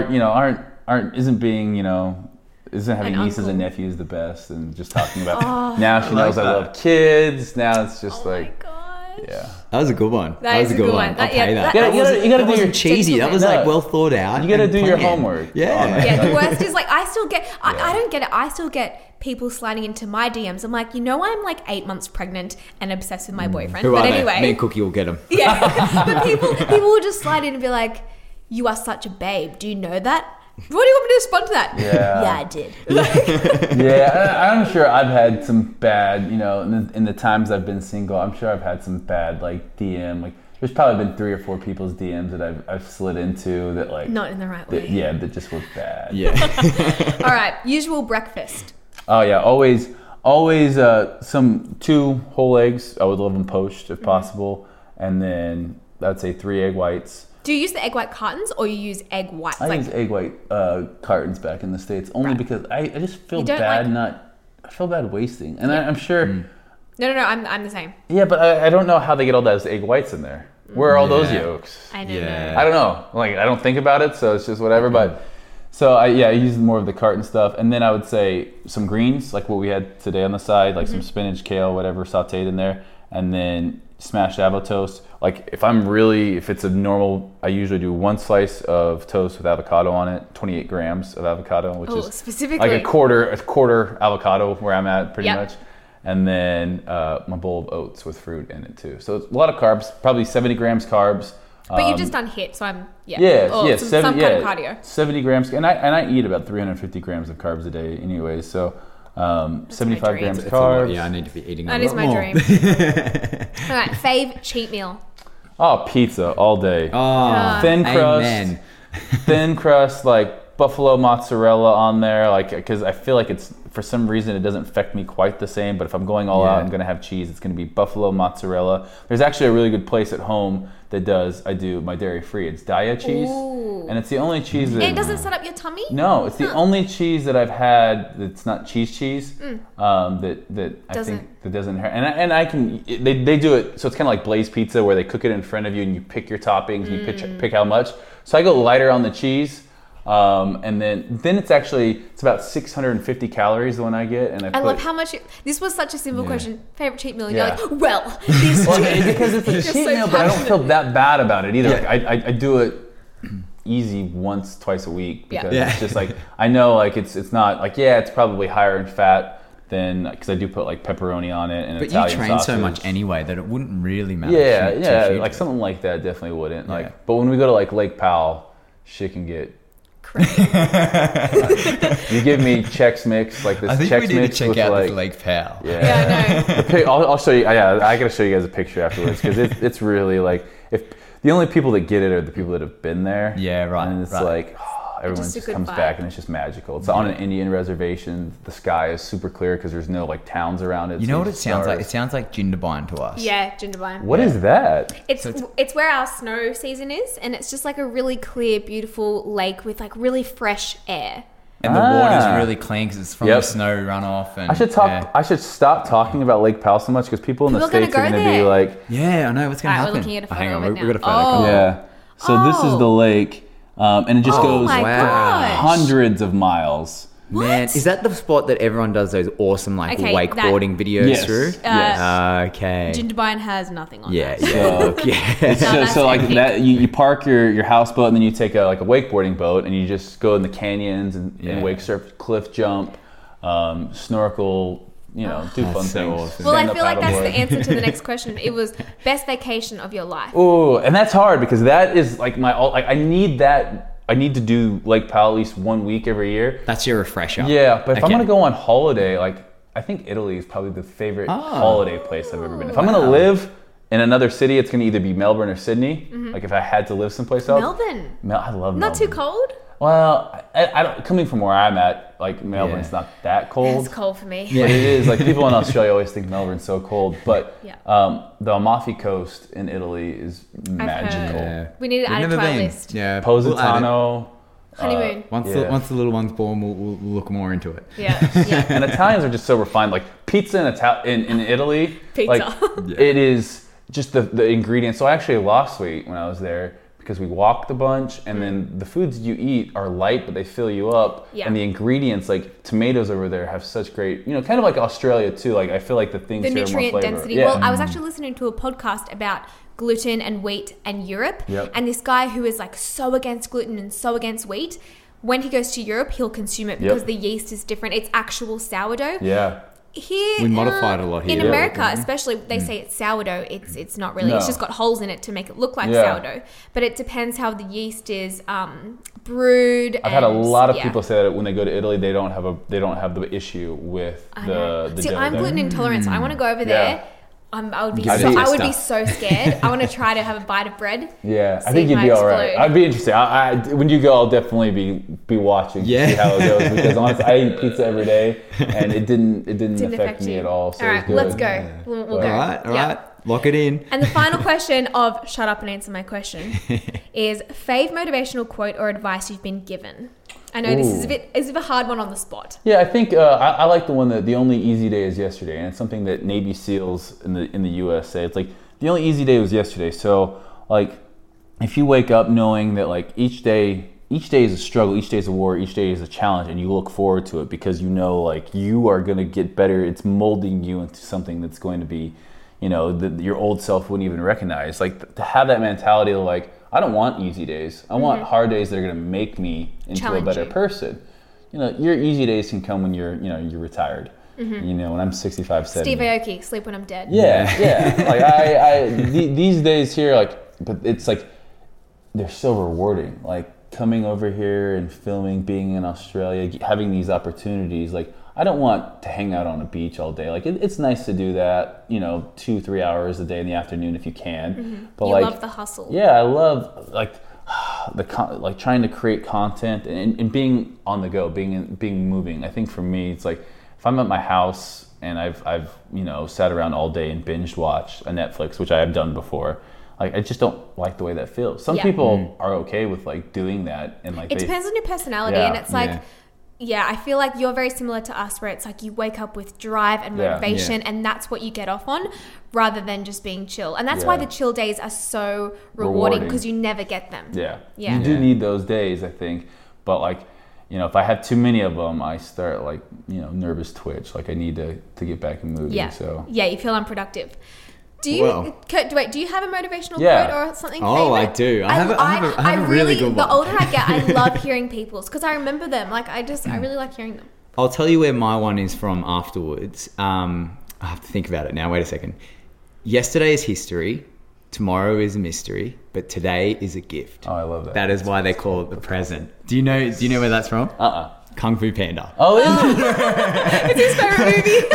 oh, isn't having An nieces uncle. and nephews the best? And just talking about Oh, now she knows like I that. love kids. Now it's just Oh my like, gosh. yeah. That was a good one. That was is a good one. That- I'll yeah, pay that. that- You gotta That do your wasn't cheesy. That was gentleman. like well thought out. You gotta and do your planned. homework. Yeah. Yeah, the worst is like I still get I don't get it. I still get people sliding into my DMs. I'm like, I'm like 8 months pregnant and obsessed with my boyfriend. Who But are they? anyway. Me and Cookie will get them. Yeah. But people will just slide in and be like, you are such a babe. Do you know that? What do you want me to respond to that? Yeah. Yeah, I did. Yeah, I'm sure I've had some bad, in the times I've been single, I'm sure I've had some bad, like, DM, like, there's probably been 3 or 4 people's DMs that I've slid into that like Not in the right way. that just was bad. Yeah. All right, usual breakfast. Oh yeah, always some 2 whole eggs. I would love them poached if possible, and then I'd say 3 egg whites. Do you use the egg white cartons or you use egg whites? I use egg white cartons back in the States only Right. because I just feel You don't bad I feel bad wasting, and I'm sure. No, I'm the same. Yeah, but I don't know how they get all those egg whites in there. Where are all those Yeah. yolks? I don't Yeah. know. I don't know. Like I don't think about it, so it's just whatever. But so I use more of the carton stuff, and then I would say some greens, like what we had today on the side, like some spinach, kale, whatever, sautéed in there, and then smashed avocado toast. Like if it's a normal, I usually do 1 slice of toast with avocado on it, 28 grams of avocado, which is specifically. like a quarter avocado where I'm at pretty Yep. much. And then my bowl of oats with fruit in it too. So it's a lot of carbs, probably 70 grams carbs. But you've just done HIIT, so I'm Some kind of cardio. 70 grams, and I eat about 350 grams of carbs a day anyway. So 75 dream. grams It's a lot. carbs. Yeah, I need to be eating That a is lot my more. dream. All right, fave cheat meal. Oh, pizza all day. Oh, Thin crust. amen. Thin crust, like buffalo mozzarella on there, like because I feel like it's for some reason it doesn't affect me quite the same. But if I'm going all Yeah. out, I'm gonna have cheese. It's gonna be buffalo mozzarella. There's actually a really good place at home that does. I do my dairy free. It's Daiya cheese, Ooh. and it's the only cheese that. And it doesn't set up your tummy? No, it's the only cheese that I've had that's not cheese. Mm. That I think that doesn't hurt. And I can they do it so it's kind of like Blaze Pizza where they cook it in front of you and you pick your toppings and you pick how much. So I go lighter on the cheese, and then it's about 650 calories the one I get, and I love how much this was such a simple question. Favorite cheat meal? And you're like, well, this because it's a You're cheat so meal, but I don't feel passionate. that bad about it either. Yeah. Like I do it easy once, twice a week because Yeah. it's just like I know like it's not like it's probably higher in fat than because I do put like pepperoni on it and But Italian you train sausage. so much anyway that it wouldn't really matter. Yeah, Too like hugely. something like that definitely wouldn't. Yeah. Like, but when we go to like Lake Powell, shit can get. You give me Chex Mix like this. I think Chex we need to Mix check with out like this Lake Powell. Yeah, I know. I'll show you. Yeah, I gotta show you guys a picture afterwards because it's really like if the only people that get it are the people that have been there. Yeah, right, And it's right. like everyone Just a just good comes vibe. back and it's just magical. It's on an Indian reservation. The sky is super clear because there's no like towns around it. You so know what it just sounds like? stars. It sounds like Jindabyne to us. Yeah, Jindabyne. What is that? It's where our snow season is, and it's just like a really clear, beautiful lake with like really fresh air. And the water's Ah. really clean because it's from Yep. the snow runoff. And, I should talk. Yeah. I should stop talking about Lake Powell so much because people in the People are gonna States are go going to be there. like, Yeah, I know what's going to Alright, we're happen. looking at a photo Hang on, of it we got a now. photo. Oh. coming. yeah. So this is the lake, and it just Oh goes my Wow. gosh. hundreds of miles. Man, is that the spot that everyone does those awesome like Okay, wakeboarding videos Yes. through? Yes. Okay. Jindabyne has nothing on Yeah, that. So- yeah. It's No, just, that's so like epic. that you park your houseboat and then you take a wakeboarding boat and you just go in the canyons and Yeah. wake surf, cliff jump, snorkel, do fun That's so things. awesome. Well, I Stand up feel like that's the paddleboard. answer to the next question. It was best vacation of your life. Ooh, and that's hard because that is like I need that. I need to do Lake Powell at least 1 week every year. That's your refresher. Yeah, but if I'm Okay. gonna go on holiday, like I think Italy is probably the favorite Oh. holiday place I've ever been. If I'm gonna live in another city, it's gonna either be Melbourne or Sydney. Like if I had to live someplace else. Melbourne. I love Melbourne. Not too cold? Well, I don't. Coming from where I'm at, like Melbourne's Yeah. not that cold. It's cold for me. But it is like people in Australia always think Melbourne's so cold, but Yeah. the Amalfi Coast in Italy is magical. Yeah. We need to We've add it never to our been. list. Yeah. we'll add it. Positano. Honeymoon. Once Yeah. once the little one's born, we'll look more into it. Yeah. Yeah. And Italians are just so refined. Like pizza in Italy, Pizza. like Yeah. it is just the ingredients. So I actually lost weight when I was there because we walked a bunch, and then the foods you eat are light, but they fill you up. Yeah. And the ingredients, like tomatoes over there, have such great, kind of like Australia too. Like I feel like the things The here are more nutrient flavor. density. Yeah. Well, I was actually listening to a podcast about gluten and wheat and Europe. Yep. And this guy who is like so against gluten and so against wheat, when he goes to Europe, he'll consume it because Yep. the yeast is different. It's actual sourdough. yeah. Here, We modify it a lot in here. America, Yeah. especially, they say it's sourdough. It's not really. It's No. just got holes in it to make it look like Yeah. sourdough. But it depends how the yeast is brewed. I've had a and- lot of yeah. people say that when they go to Italy, they don't have the issue with I know. the See, dough I'm there. gluten intolerant, so I want to go over Yeah. there I would be Give so, it a I would be test. so scared. I want to try to have a bite of bread. Yeah, I See think if you'd I be all right. explode. I'd be interested. When you go, I'll definitely be watching Yeah. to see how it goes because honestly, I eat pizza every day and it didn't affect me you. at all. So All it right, was let's good. go. We'll go. All right. Yep. Lock it in. And the final question of shut up and answer my question is fave motivational quote or advice you've been given. I know this is a hard one on the spot. Yeah, I think I like the one that the only easy day is yesterday, and it's something that Navy SEALs in the U.S. say. It's like the only easy day was yesterday. So like, if you wake up knowing that like each day is a struggle, each day is a war, each day is a challenge, and you look forward to it because you know like you are gonna get better. It's molding you into something that's going to be, you know, that your old self wouldn't even recognize. Like to have that mentality of like, I don't want easy days. I want hard days that are going to make me into Challenge a better you. person. You know, your easy days can come when you're retired. You know, when I'm 65, 70. Steve Aoki, sleep when I'm dead. Yeah. Like these days here, like, but it's like they're so rewarding. Like coming over here and filming, being in Australia, having these opportunities. Like I don't want to hang out on a beach all day. Like it's nice to do that, you know, 2-3 hours a day in the afternoon if you can. But You like, love the hustle. yeah, I love like like trying to create content and being on the go, being moving. I think for me, it's like if I'm at my house and I've you know sat around all day and binge watched a Netflix, which I have done before. Like I just don't like the way that feels. Some Yeah. people are okay with like doing that and like It depends on your personality, Yeah. and it's like, yeah, I feel like you're very similar to us, where it's like you wake up with drive and Yeah. motivation, Yeah. and that's what you get off on, rather than just being chill. And that's why Yeah. the chill days are so rewarding Rewarding. because you never get them. Yeah. Yeah. You do Yeah. need those days, I think. But like, you know, if I have too many of them, I start like, you know, nervous twitch. Like I need to get back in moving. Yeah, So yeah, you feel unproductive. Do you Well- do you have a motivational Yeah. quote or something? Oh, favorite? I do. I have a really good The one. older I get, I love hearing people's because I remember them. Like I really like hearing them. I'll tell you where my one is from afterwards. I have to think about it now. Wait a second. Yesterday is history. Tomorrow is a mystery, but today is a gift. Oh, I love that. That is why they call it the present. Do you know where that's from? Kung Fu Panda. Oh, is it? It's his favorite movie.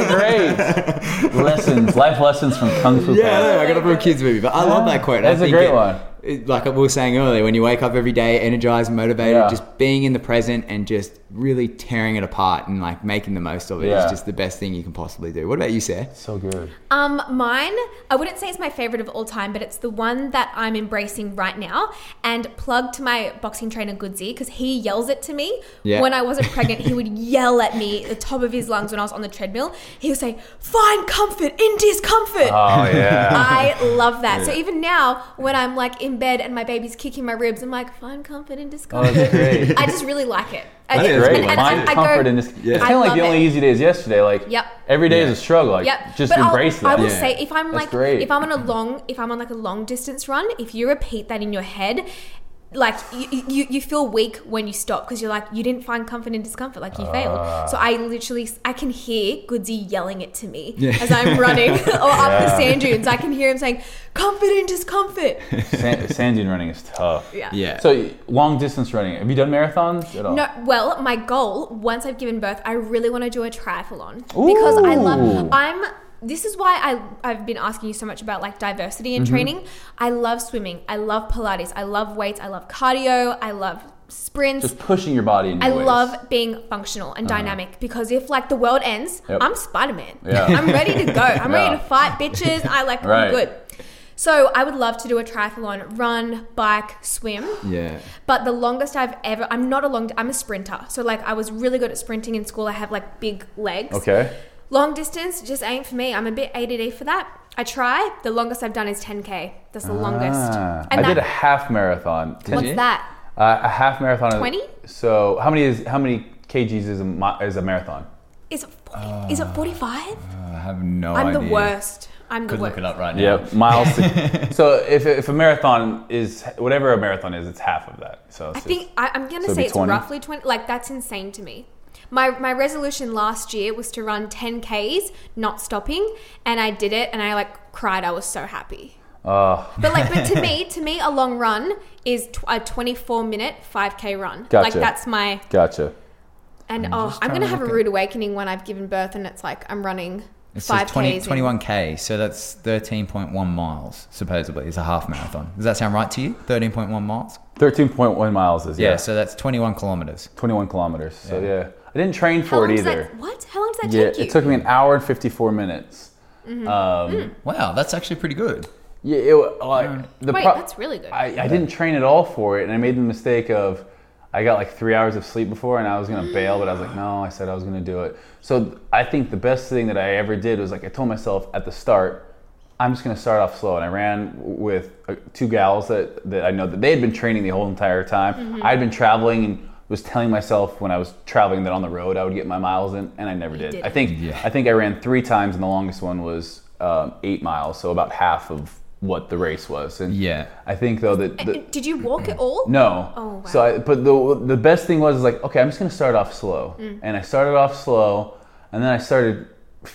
That's so great. Life lessons from Kung Fu Yeah, I Panda. know, I got it from a kid's movie, but I love that quote. That's I a think great one. Like we were saying earlier, when you wake up every day, energized, motivated, Yeah. just being in the present and just really tearing it apart and like making the most of it Yeah. is just the best thing you can possibly do. What about you, Sarah? So good. Mine, I wouldn't say it's my favorite of all time, but it's the one that I'm embracing right now. And plug to my boxing trainer, Goodsy, because he yells it to me. Yeah. When I wasn't pregnant, he would yell at me at the top of his lungs when I was on the treadmill. He would say, "Find comfort in discomfort." Oh yeah. I love that. So even now, when I'm like in bed and my baby's kicking my ribs, I'm like, "Find comfort in discomfort." that's great. I just really like it. That is Great. And Find comfort in this. Yeah. It's I kind of like love the only it. easy days yesterday. Like Yep. every day is Yeah. a struggle. Like Yep. just But embrace that. I will Yeah. say if I'm That's like great. if I'm on like a long distance run, if you repeat that in your head, like you feel weak when you stop because you're like you didn't find comfort in discomfort, like you failed. So I can hear Goodsy yelling it to me as I'm running or up the sand dunes. I can hear him saying comfort in discomfort. Sand dune running is tough. Yeah. So long distance running. Have you done marathons at all? No, well, my goal once I've given birth, I really want to do a triathlon because I love. This is why I've been asking you so much about like diversity in training. I love swimming. I love Pilates. I love weights. I love cardio. I love sprints. Just pushing your body in I new ways. love being functional and dynamic because if like the world ends, Yep. I'm Spider-Man. Yeah. I'm ready to go. I'm Yeah. ready to fight bitches. I'm Right. good. So I would love to do a triathlon, run, bike, swim. Yeah. But the longest I'm a sprinter. So like I was really good at sprinting in school. I have like big legs. Okay. Long distance just ain't for me. I'm a bit ADD for that. I try. The longest I've done is 10K. That's the longest. I did a half marathon. What's that? A half marathon. 20? So how many kgs is a marathon? Is it 45? I have no I'm idea. the worst. I'm the Could worst. look it up right now. Yeah, miles. So if a marathon is whatever a marathon is, it's half of that. So it's I think I'm going so to it'd say be it's 20? roughly 20. Like that's insane to me. My resolution last year was to run 10Ks, not stopping, and I did it, and I like cried. I was so happy. Oh, But to me, a long run is a 24-minute 5K run. Gotcha. Like that's my. gotcha. And I'm gonna have a rude awakening when I've given birth, and it's like I'm running It says 5Ks 21K, so that's 13.1 miles, supposedly, is a half marathon. Does that sound right to you? 13.1 miles? 13.1 miles is, Yeah, so that's 21 kilometers. 21 kilometers. So, yeah. I didn't train How for long it does either. that, what? How long does that Yeah, take you? it took me an hour and 54 minutes. Wow, that's actually pretty good. Yeah, Wait, that's really good. I didn't train at all for it, and I made the mistake of I got like 3 hours of sleep before, and I was gonna bail, but I was like, no, I said I was gonna do it. So I think the best thing that I ever did was like I told myself at the start, I'm just gonna start off slow, and I ran with two gals that I know that they had been training the whole entire time. I'd been traveling and was telling myself when I was traveling that on the road I would get my miles in, and I never did. didn't. I think I ran 3 times, and the longest one was 8 miles, so about half of what the race was. And Yeah. I think though that Did you walk at all? no. Oh, wow. So but the best thing was like, okay, I'm just gonna start off slow, and I started off slow, and then I started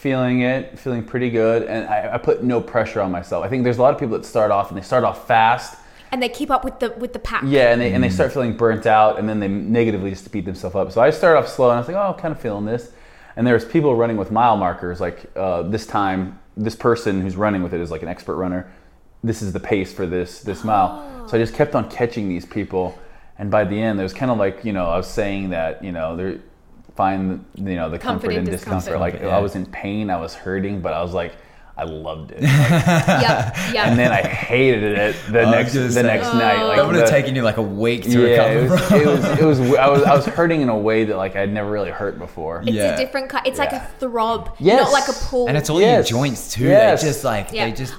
feeling pretty good, and I put no pressure on myself. I think there's a lot of people that start off and they start off fast. And they keep up with the pack. Yeah, and they start feeling burnt out, and then they negatively just beat themselves up. So I started off slow, and I was like, oh, I'm kind of feeling this. And there was people running with mile markers, like this time, this person who's running with it is like an expert runner. This is the pace for this mile. So I just kept on catching these people, and by the end, it was kind of like, I was saying that, they find, the comfort in discomfort. Like Yeah. I was in pain, I was hurting, but I was like, I loved it. Yep. And then I hated it the next night. Like That would have taken you like a week to yeah, recover from. it was. I was hurting in a way that like I'd never really hurt before. It's Yeah. a different kind. It's like a throb, Yes. not like a pull. And it's all Yes. your joints too. Yes. They just like, yeah, they just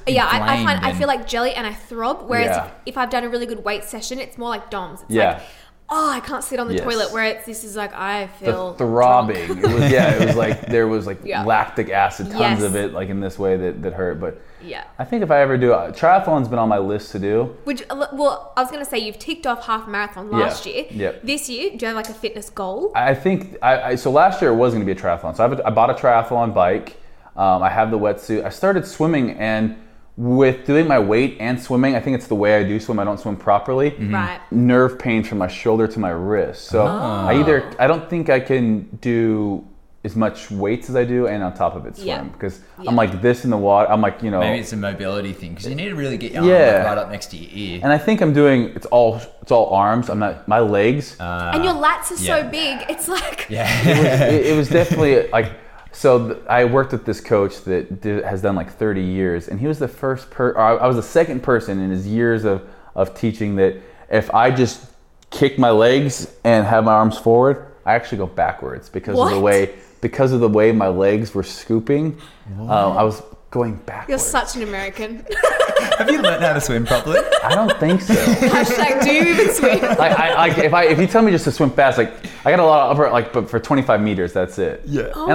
I inflamed feel like jelly and I throb. Whereas Yeah. if I've done a really good weight session, it's more like DOMS. It's Yeah. like, oh, I can't sit on the Yes. toilet. Where this is like I feel The throbbing. drunk. It was like there was like Yeah. lactic acid, tons Yes. of it, like in this way that hurt. But Yeah. I think if I ever do, triathlon's been on my list to do. Which, well, I was going to say you've ticked off half marathon last year. Yep. This year, do you have like a fitness goal? I think so. Last year it was going to be a triathlon. So I bought a triathlon bike. I have the wetsuit. I started swimming, and with doing my weight and swimming, I think it's the way I do swim. I don't swim properly. Right. Nerve pain from my shoulder to my wrist. So I don't think I can do as much weights as I do, and on top of it swim, Yeah. because Yeah. I'm like this in the water. I'm like, maybe it's a mobility thing because you need to really get your Yeah. arm right up next to your ear. and I think I'm doing it's all arms. I'm not my legs. And your lats are so yeah. big. It's like, It was definitely like. So I worked with this coach that has done like 30 years, and he was the first I was the second person in his years of teaching that if I just kick my legs and have my arms forward, I actually go backwards because of the way my legs were scooping. I was going backwards. you're such an American. Have you learned how to swim properly? I don't think so. Hashtag, do you even swim? If you tell me just to swim fast, like I got a lot of upper, but for 25 meters, that's it. Yeah. And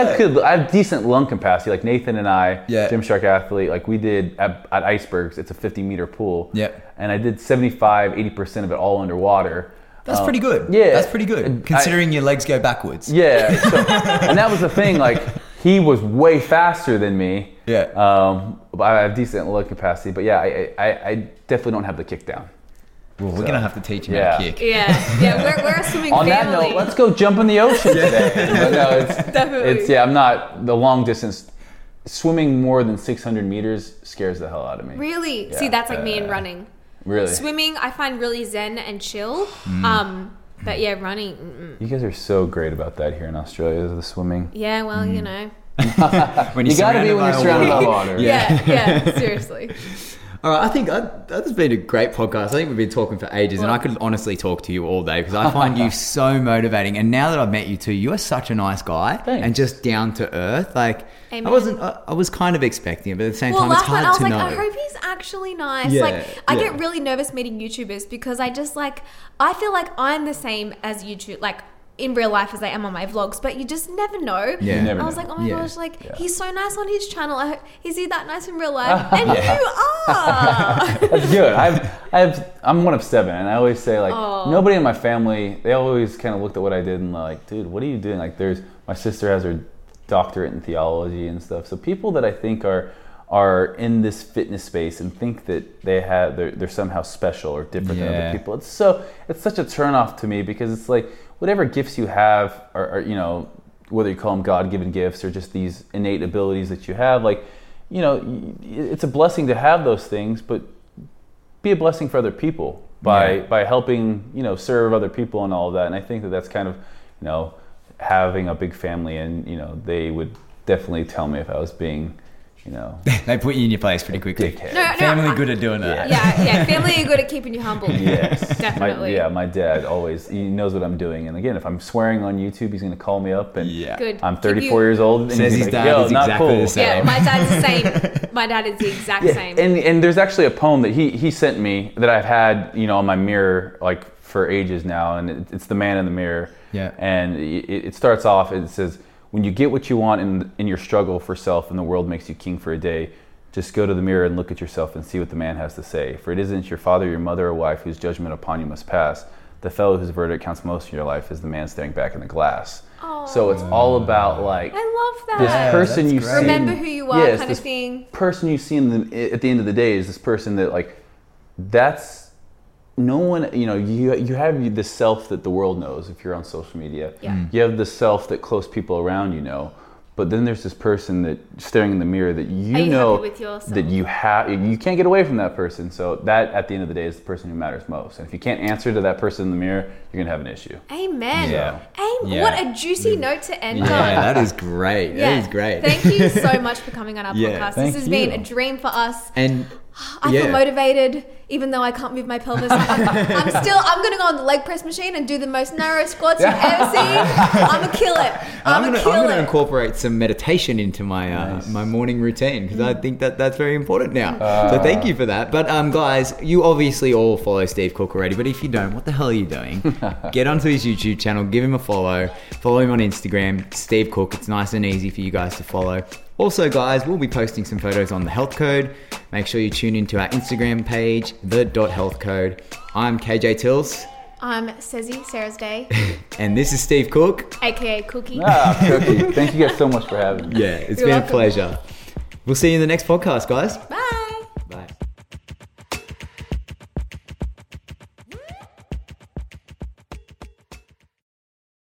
I have decent lung capacity. Like Nathan and I, Yeah. Gymshark athlete, like we did at Icebergs. It's a 50-meter pool. Yeah. And I did 75-80% of it all underwater. That's pretty good. yeah. That's pretty good considering your legs go backwards. Yeah. So, and that was the thing. Like he was way faster than me. Yeah. But I have decent lung capacity. But yeah, I definitely don't have the kick down. Well, we're gonna have to teach him Yeah. how to kick. Yeah. We're a swimming On family. that note, let's go jump in the ocean today. But no, Definitely. I'm not the long distance. Swimming more than 600 meters scares the hell out of me. Really? Yeah. See, that's like me in running. Really? Swimming, I find really zen and chill. But yeah, running. You guys are so great about that here in Australia, the swimming. Yeah, well, you know. When You gotta be when you're surrounded by water. water. Yeah, seriously. All right, I think that's been a great podcast. I think we've been talking for ages, and I could honestly talk to you all day because I find you so motivating. And now that I've met you too, you are such a nice guy Thanks. and just down to earth. Like Amen. I was kind of expecting it, but at the same Well, time, it's last night hard I was to like, know. I hope he's actually nice. Yeah, Like, I yeah. get really nervous meeting YouTubers because I just like, I feel like I'm the same as YouTube, like in real life as I am on my vlogs, but you just never know. Yeah. You never I was know. like, oh my Yeah. gosh, like he's so nice on his channel. Is he that nice in real life? And you are. That's good. I'm one of 7, and I always say like nobody in my family. They always kind of looked at what I did and like, dude, what are you doing? Like, my sister has her doctorate in theology and stuff. So people that I think are in this fitness space and think that they're somehow special or different than Yeah. other people. It's such a turnoff to me because it's like whatever gifts you have are whether you call them God-given gifts or just these innate abilities that you have, like, you know, it's a blessing to have those things, but be a blessing for other people by helping, you know, serve other people and all of that. And I think that that's kind of, you know, having a big family, and, you know, they would definitely tell me if I was being, you know, They put you in your place pretty quickly. dickhead. Family good at doing that. Yeah, family are good at keeping you humble. Yes, Definitely. my dad always, he knows what I'm doing. And again, if I'm swearing on YouTube, he's going to call me up, and Yeah. Good. I'm Keep 34 years old, and Says he's his like, dad yo, is not exactly cool. the same. Yeah, my dad's the same. My dad is the exact same. And there's actually a poem that he sent me that I've had, you know, on my mirror like for ages now, and it's The Man in the Mirror. Yeah. And it starts off, it says, when you get what you want in your struggle for self and the world makes you king for a day, just go to the mirror and look at yourself and see what the man has to say. For it isn't your father, your mother, or wife whose judgment upon you must pass. The fellow whose verdict counts most in your life is the man staring back in the glass. Aw. So it's all about like I love this that. person that's you great. see. Remember who you are, Yes, kind this of thing. person you see at the end of the day is this person that, like, that's no one, you know, you have this self that the world knows if you're on social media. Yeah. You have the self that close people around you know. But then there's this person that staring in the mirror that Are you you know happy with yourself? that you can't get away from that person. So that at the end of the day is the person who matters most. And if you can't answer to that person in the mirror, you're gonna have an issue. Amen. Yeah. Yeah. What a juicy note to end on. Yeah, that is great. Yeah. That is great. Thanp you so much for coming on our Yeah, podcast. thank This has you. been a dream for us. And I feel motivated, even though I can't move my pelvis. I'm going to go on the leg press machine and do the most narrow squats you've ever seen. I'm going to kill it. I'm going to incorporate some meditation into my my morning routine, because I think that that's very important now. So thank you for that. But guys, you obviously all follow Steve Cook already, but if you don't, what the hell are you doing? Get onto his YouTube channel, give him a follow him on Instagram, Steve Cook. It's nice and easy for you guys to follow. Also, guys, we'll be posting some photos on the Health Code. Make sure you tune into our Instagram page, the.healthcode. I'm KJ Tills. I'm Sezzy, Sarah's Day, And this is Steve Cook. aka Cookie. Cookie. Thank you guys so much for having me. Yeah, it's You're been welcome. a pleasure. We'll see you in the next podcast, guys. Bye.